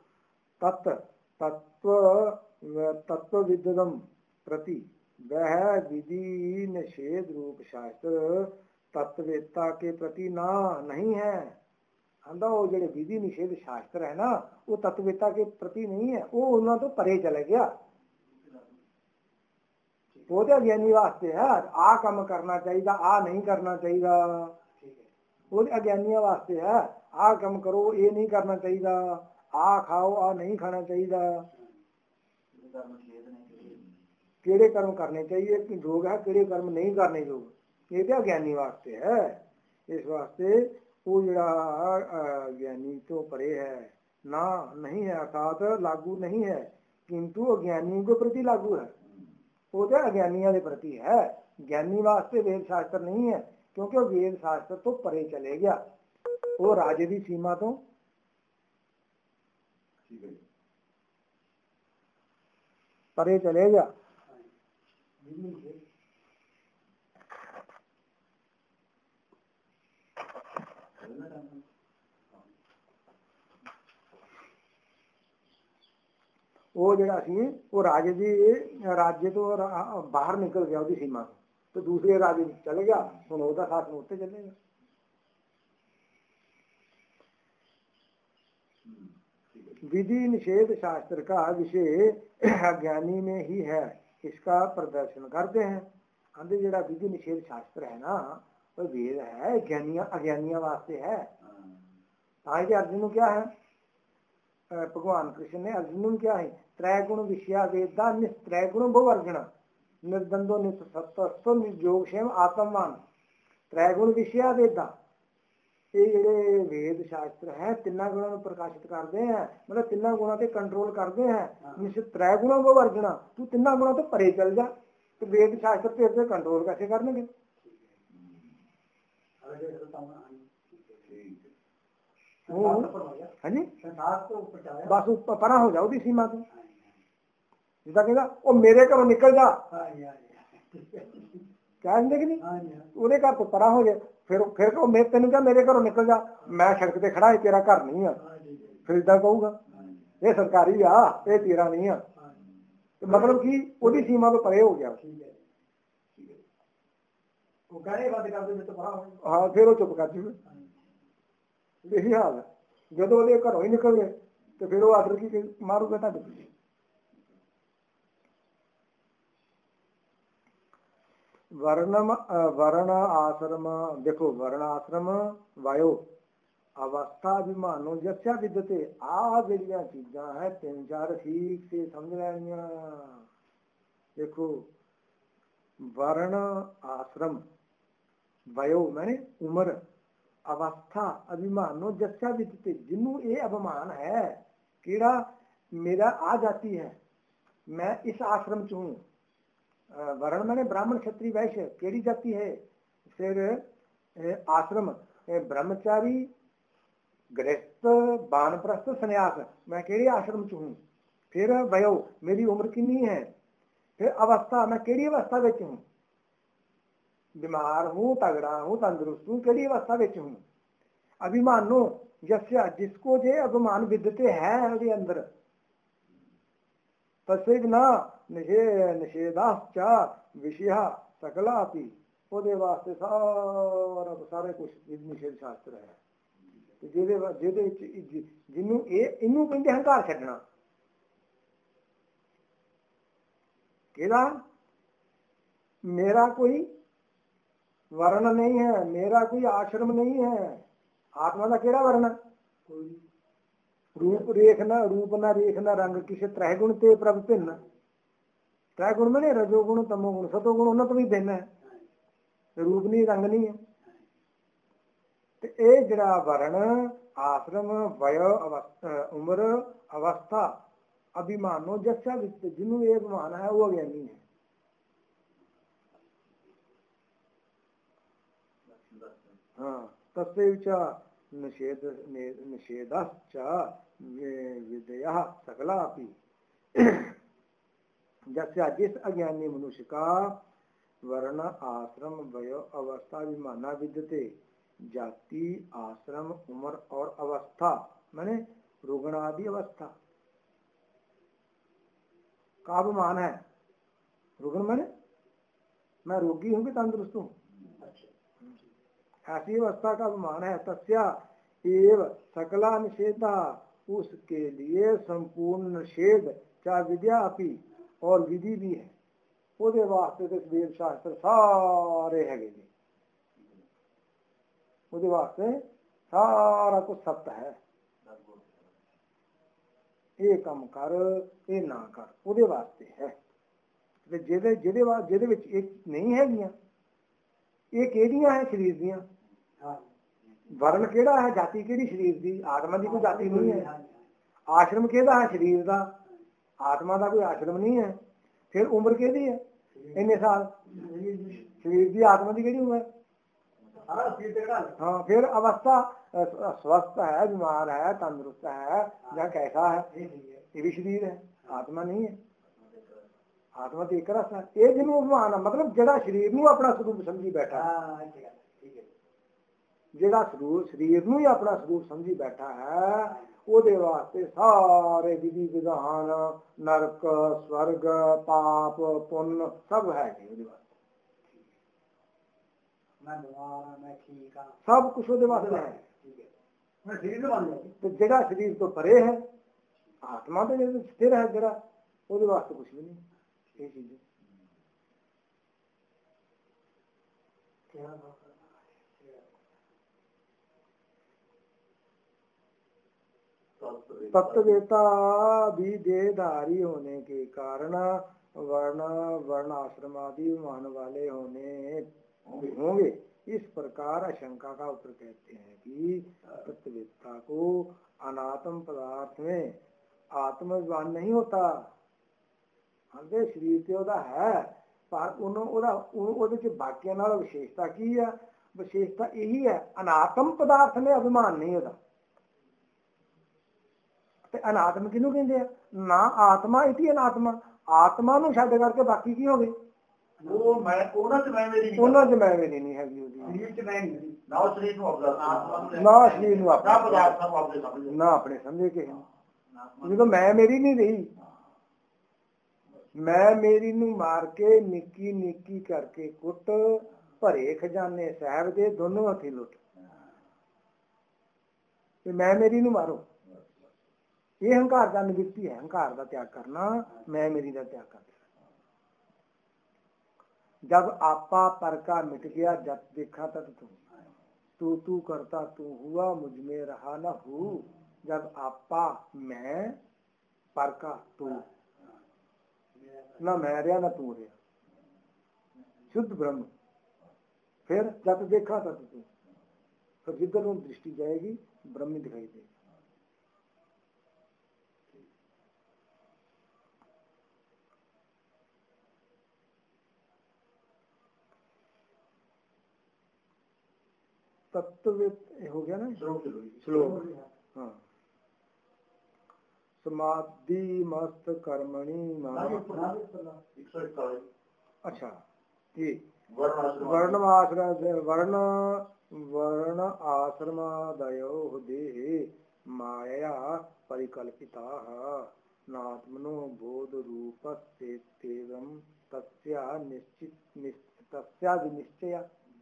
Speaker 1: तत्वविदम प्रति वह विधि निषेध रूप शास्त्र तत्ववेत्ता के प्रति ना नहीं है। आंदा वो जो विधि निषेध शास्त्र है ना वो तत्ववेत्ता के प्रति नहीं है, वो उन्होंने तो परे चले गया। वो तो अज्ञानी वास्ते है, आ काम करना चाहिए, आ नहीं करना चाहिए, वो अज्ञानियों वास्ते है। आ काम करो ये नहीं करना चाहिए, आ खाओ आ नहीं खाना चाहिए, केड़े कर्म करने चाहिए योग है, केड़े कर्म नहीं करने योग, ये तो अज्ञानी वास्ते है। इस वास्ते वो जड़ा ज्ञानी तो परे है ना, नहीं है, अर्थात लागू नहीं है, किंतु अज्ञानी के प्रति लागू है। वो तो अज्ञानियों के प्रति है, ज्ञानी वास्ते वेद शास्त्र नहीं है, क्योंकि वेद शास्त्र तो परे चले गया, वो राज्य की सीमा तो परे चले गया। वो जड़ा सी वो राज्य तो बाहर निकल गया उसकी सीमा तो दूसरे राज्य चले गया, हम उसका शासन उत्ते चलेगा। विधि निषेध शास्त्र का विषय अज्ञानी में ही है, इसका प्रदर्शन करते हैं। अंदर जड़ा विधि निषेध शास्त्र है ना वो वेद है, अज्ञानियों वास्ते है। आज अर्जुन क्या है, भगवान कृष्ण ने अर्जुन क्या है, त्रैगुण विषया वेदा निस्त्रैगुण बहुवर्गण निर्द्वंदो निस्सत्त्वस्तो निर्योगक्षेम आत्मवान। त्रैगुण विषया वेदा ये ਜਿਹੜੇ वेद शास्त्र है तिना गुणों में प्रकाशित करते हैं, मतलब तिना गुणों से कंट्रोल करते हैं। निश्च त्रै गुणों को वर्जना, तू तिना गुणों तो परे चल जा, तो वेद शास्त्र पे कंट्रोल कैसे करनेंगे। हाँ जी बस परा हो जाओ दी सीमा तो जिदा कहता वो मेरे घरों निकल जा क्या कि नहीं, ਉਹਦੇ घर तो परा हो जाए, फिर कहो मैं तेन क्या मेरे घरों निकल जा, मैं सड़क ते खड़ा है तेरा घर नहीं है, फिर इदा कहूगा ये सरकारी आ ये तेरा नहीं है, तो मतलब कि ਉਹਦੀ सीमा तो परे हो गया। हाँ फिर वो चुप कर जूगे, यही हाल है। जो ਉਹਦੇ घरों ही निकल गए तो फिर वो आदर की मारूगा ਤੁਹਾਡੇ ਪਿੱਛੇ। वर्ण आश्रम देखो, वर्ण आश्रम वायो अवस्था अभिमानो जस्या विद्यते, आ जड़िया चीजा है 3-4 ठीक से समझ लैनिया। देखो वर्ण आश्रम वयो मैंने उम्र, अवस्था अभिमानो जस्या विद्यते जिन्हों ये अभिमान है केड़ा मेरा आ जाती है, मैं इस आश्रम च हूँ। वर्ण मैंने ब्राह्मण क्षत्रिय वैश्य केड़ी जाति है, फिर आश्रम ब्रह्मचारी गृहस्थ बानप्रस्थ संन्यास मैं केड़ी आश्रम च हूँ। फिर वयो मेरी उम्र कितनी है, फिर अवस्था मैं केड़ी अवस्था विच हूँ, बीमार हूँ तगड़ा हूँ तंदुरुस्त हूँ केड़ी अवस्था विच हूँ। अभिमानो जस्या जिसको जे अभिमान विद्यते है उसके अंदर, तस्वीर ना निषेधाश्चा विषय सकलापि ਉਹਦੇ वास्ते सारे कुछ निषेध शास्त्र है। ਜਿਹਦੇ ਜਿਹਨੂੰ ਇਹਨੂੰ ਕਹਿੰਦੇ ਹੰਕਾਰ ਛੱਡਣਾ, ਕਿਹਦਾ मेरा कोई वर्ण नहीं है, मेरा कोई आश्रम नहीं है। आत्मा का केड़ा वर्ण, रूप रेखना रूप ना रेखना रंग किसे त्रैगुण ते प्रभ भिन्न, त्रैगुण में रजोगुण तमोगुण सतोगुण उन्हें तो भी भिन्न है, रूप नहीं रंग नहीं है। तो ये जड़ा वर्ण आश्रम वय उम्र अवस्था अभिमानो जस्या वित्त जिन्हों ये अभिमान है वो अज्ञानी है। हाँ तस्यैव च निषेधश्च विद्या सकला अपि। जैसे जिस अज्ञानी मनुष्य का वर्ण आश्रम वयो अवस्था विमाना विद्यते, जाति आश्रम उम्र और अवस्था माने रुग्ण आदि अवस्था का अभिमान है। रुग्ण माने मैं रोगी हूं कि तंदुरुस्त हूं, ऐसी अवस्था का अभिमान है। तस्या एव सकला निषेधा, उसके लिए संपूर्ण निषेध चाहे विद्या अपी और विधि भी है। ਉਹਦੇ वास्ते तो वेद शास्त्र सारे है, ਉਹਦੇ वास्ते सारा कुछ सत्य है। ये काम कर ये ना कर ਉਹਦੇ वास्ते है। ਤੇ ਜਿਹਦੇ ਵਿੱਚ ਇੱਕ ਨਹੀਂ ਹੈਗੀਆਂ, ਇਹ ਕਿਹੜੀਆਂ ਹੈ? ਸਰੀਰ ਦੀਆਂ। वर्ण केड़ा है? जाति केड़ी शरीर दी? आत्मा की कोई जाति नहीं है। आश्रम केड़ा है? शरीर का। आत्मा का कोई आश्रम नहीं है। फिर उम्र केड़ी है? इन्ने साल शरीर की। आत्मा की केड़ी उम्र? हाँ। फिर अवस्था स्वस्थ है, बीमार है, तंदुरुस्त है या कैसा है? ये भी शरीर है, आत्मा नहीं है। आत्मा तो एक रस है। ये जिन्होंने अभिमान मतलब जड़ा शरीर नूं अपना स्वरूप समझी बैठा, ਜਿਹੜਾ ਸਰੀਰ ਨੂੰ ਹੀ ਆਪਣਾ ਸਰੂਪ ਸਮਝੀ ਬੈਠਾ ਹੈ, ਉਹਦੇ ਵਾਸਤੇ ਸਾਰੇ ਵਿਧੀ ਵਿਧਾਨ, ਨਰਕ ਸਵਰਗ, ਪਾਪ ਪੁੰਨ ਸਭ ਹੈ ਜੀ ਉਹਦੇ ਵਾਸਤੇ। सब कुछ ਉਹਦੇ ਵਾਸਤੇ ਹੈ। ਤੇ ਜਿਹੜਾ ਸਰੀਰ ਤੋਂ ਪਰੇ ਹੈ, ਆਤਮਾ ਦੇ ਵਿੱਚ ਸਥਿਰ ਹੈ ਜਿਹੜਾ, ਉਹਦੇ ਵਾਸਤੇ ਕੁਝ ਵੀ ਨਹੀਂ। ਇਹ ਚੀਜ਼ तत्ववेता भी देहधारी होने के कारण वर्ण आश्रम आदि मान वाले होंगे। इस प्रकार आशंका का उत्तर कहते हैं कि तत्ववेता को अनात्म पदार्थ में आत्मज्ञान नहीं होता। हमने शरीर से ਉਹਦਾ है, पर ਉਹਦੇ ਬਾਕੀਆਂ ਨਾਲ ਵਿਸ਼ੇਸ਼ਤਾ ਕੀ ਹੈ? ਵਿਸ਼ੇਸ਼ਤਾ ਇਹੀ ਹੈ, ਅਨਾਤਮ ਪਦਾਰਥ में अभिमान नहीं होता। ਤੇ ਅਨਾਤਮ ਕਿਹਨੂੰ ਕਹਿੰਦੇ ਆ? ਨਾ ਆਤਮਾ ਇਤੀ ਅਨਾਤਮਾ, ਆਤਮਾ ਨੂੰ ਛੱਡ ਕਰਕੇ ਬਾਕੀ ਕੀ ਹੋ ਗਏ?
Speaker 2: ਉਹ ਮੈਂ ਉਹਨਾਂ ਚ ਮੈਂ ਮੇਰੀ ਨਹੀਂ,
Speaker 1: ਉਹਨਾਂ ਚ ਮੈਂ ਮੇਰੀ ਨਹੀਂ ਹੈਗੀ। ਉਹਦੀ
Speaker 2: ਸਰੀਰ ਚ ਮੈਂ ਨਹੀਂ, ਨਾ ਸਰੀਰ ਨੂੰ ਆਪਣਾ,
Speaker 1: ਨਾ ਸਰੀਰ ਨੂੰ ਆਪਣਾ,
Speaker 2: ਨਾ ਪਦਾਰਥ ਨੂੰ ਆਪਣੇ ਸਮਝੇ,
Speaker 1: ਨਾ ਆਪਣੇ ਸਮਝੇ ਕਿਸੇ ਨੂੰ। ਜਦੋਂ ਮੈਂ ਮੇਰੀ ਨਹੀਂ ਰਹੀ, ਮੈਂ ਮੇਰੀ ਨੂੰ ਮਾਰ ਕੇ ਨਿੱਕੀ ਨਿੱਕੀ ਕਰਕੇ ਕੁੱਟ, ਭਰੇ ਖਜ਼ਾਨੇ ਸਾਹਿਬ ਦੇ ਦੋਨੋਂ ਹੱਥੀ ਲੁੱਟ, ਤੇ ਮੈਂ ਮੇਰੀ ਨੂੰ ਮਾਰੋ। ये अहंकार का निवृत्ति है। अहंकार का त्याग करना, मैं मेरी का त्याग करना। जब आपा पर का मिट गया, जब देखा तब तू करता तू हुआ, मुझ में रहा न हूँ। जब आपा मैं पर का तू, न मैं रहा न तू रहा, शुद्ध ब्रह्म। फिर जब देखा तब तू, फिर जिधर दृष्टि जाएगी ब्रह्म ही दिखाई देगी। तत्व हो गया ना श्लोक। हाँ। समाधि मस्त कर्मणि। अच्छा, ये वर्ण आश्रमादयो देहे माया परिकल्पिता नात्मनो बोध रूपस्येवं तस्या निश्चय।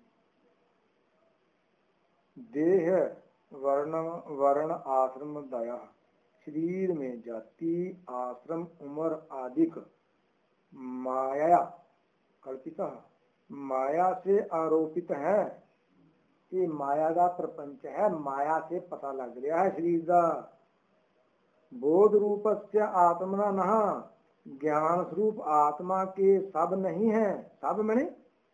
Speaker 1: देह वर्ण आश्रम दया, शरीर में जाति आश्रम उम्र आदिक माया कल्पिता, माया से आरोपित है। ये माया का प्रपंच है, माया से पता लग रहा है शरीर का। बोध रूपस्य आत्मना न, ज्ञान स्वरूप आत्मा के सब नहीं है। सब मैंने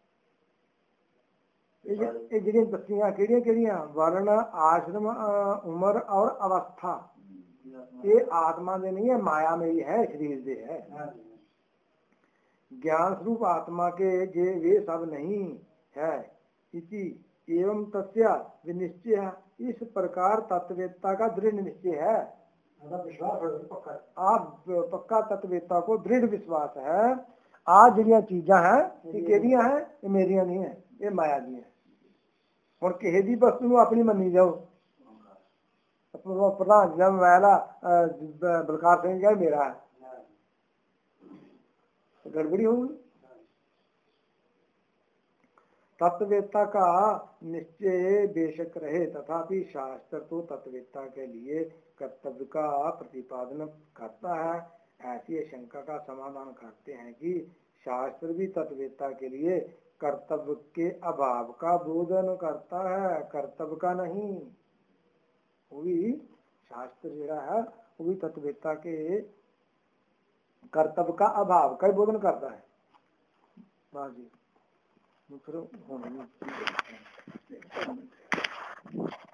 Speaker 1: ਜਿਹੜੀਆਂ ਦੱਸੀਆਂ ਕਿਹੜੀਆਂ? ਵਰਨ ਆਸ਼ਰਮ ਉਮਰ और अवस्था, ये आत्मा दे नहीं है, माया में ही है, शरीर दे है। ज्ञान स्वरूप आत्मा के जे वे सब नहीं है। इसी एवं तस्या विनिश्चय, इस प्रकार तत्ववेत्ता का दृढ़ निश्चय है।
Speaker 3: विश्वास
Speaker 1: आप पक्का तत्ववेत्ता को दृढ़ विश्वास है आ जिहड़ियां चीजां हैं ये केदियां हैं, ये मेरियां नहीं है, ये माया दी है। हुण किसी दी वस्तु नूं अपनी मन्नी जाओ, प्रधान जी मैला बलकार सिंह क्या मेरा है, गड़बड़ी होगी। तत्ववेत्ता का निश्चय बेशक रहे, तथापि शास्त्र तो तत्ववेत्ता के लिए कर्तव्य का प्रतिपादन करता है। ऐसी शंका का समाधान करते हैं कि शास्त्र भी तत्ववेत्ता के लिए कर्तव्य के अभाव का बोधन करता है, कर्तव्य का नहीं। वो भी शास्त्र जो है वो भी तत्ववेत्ता के कर्तव्य का अभाव का बोधन करता है। बाजी फिर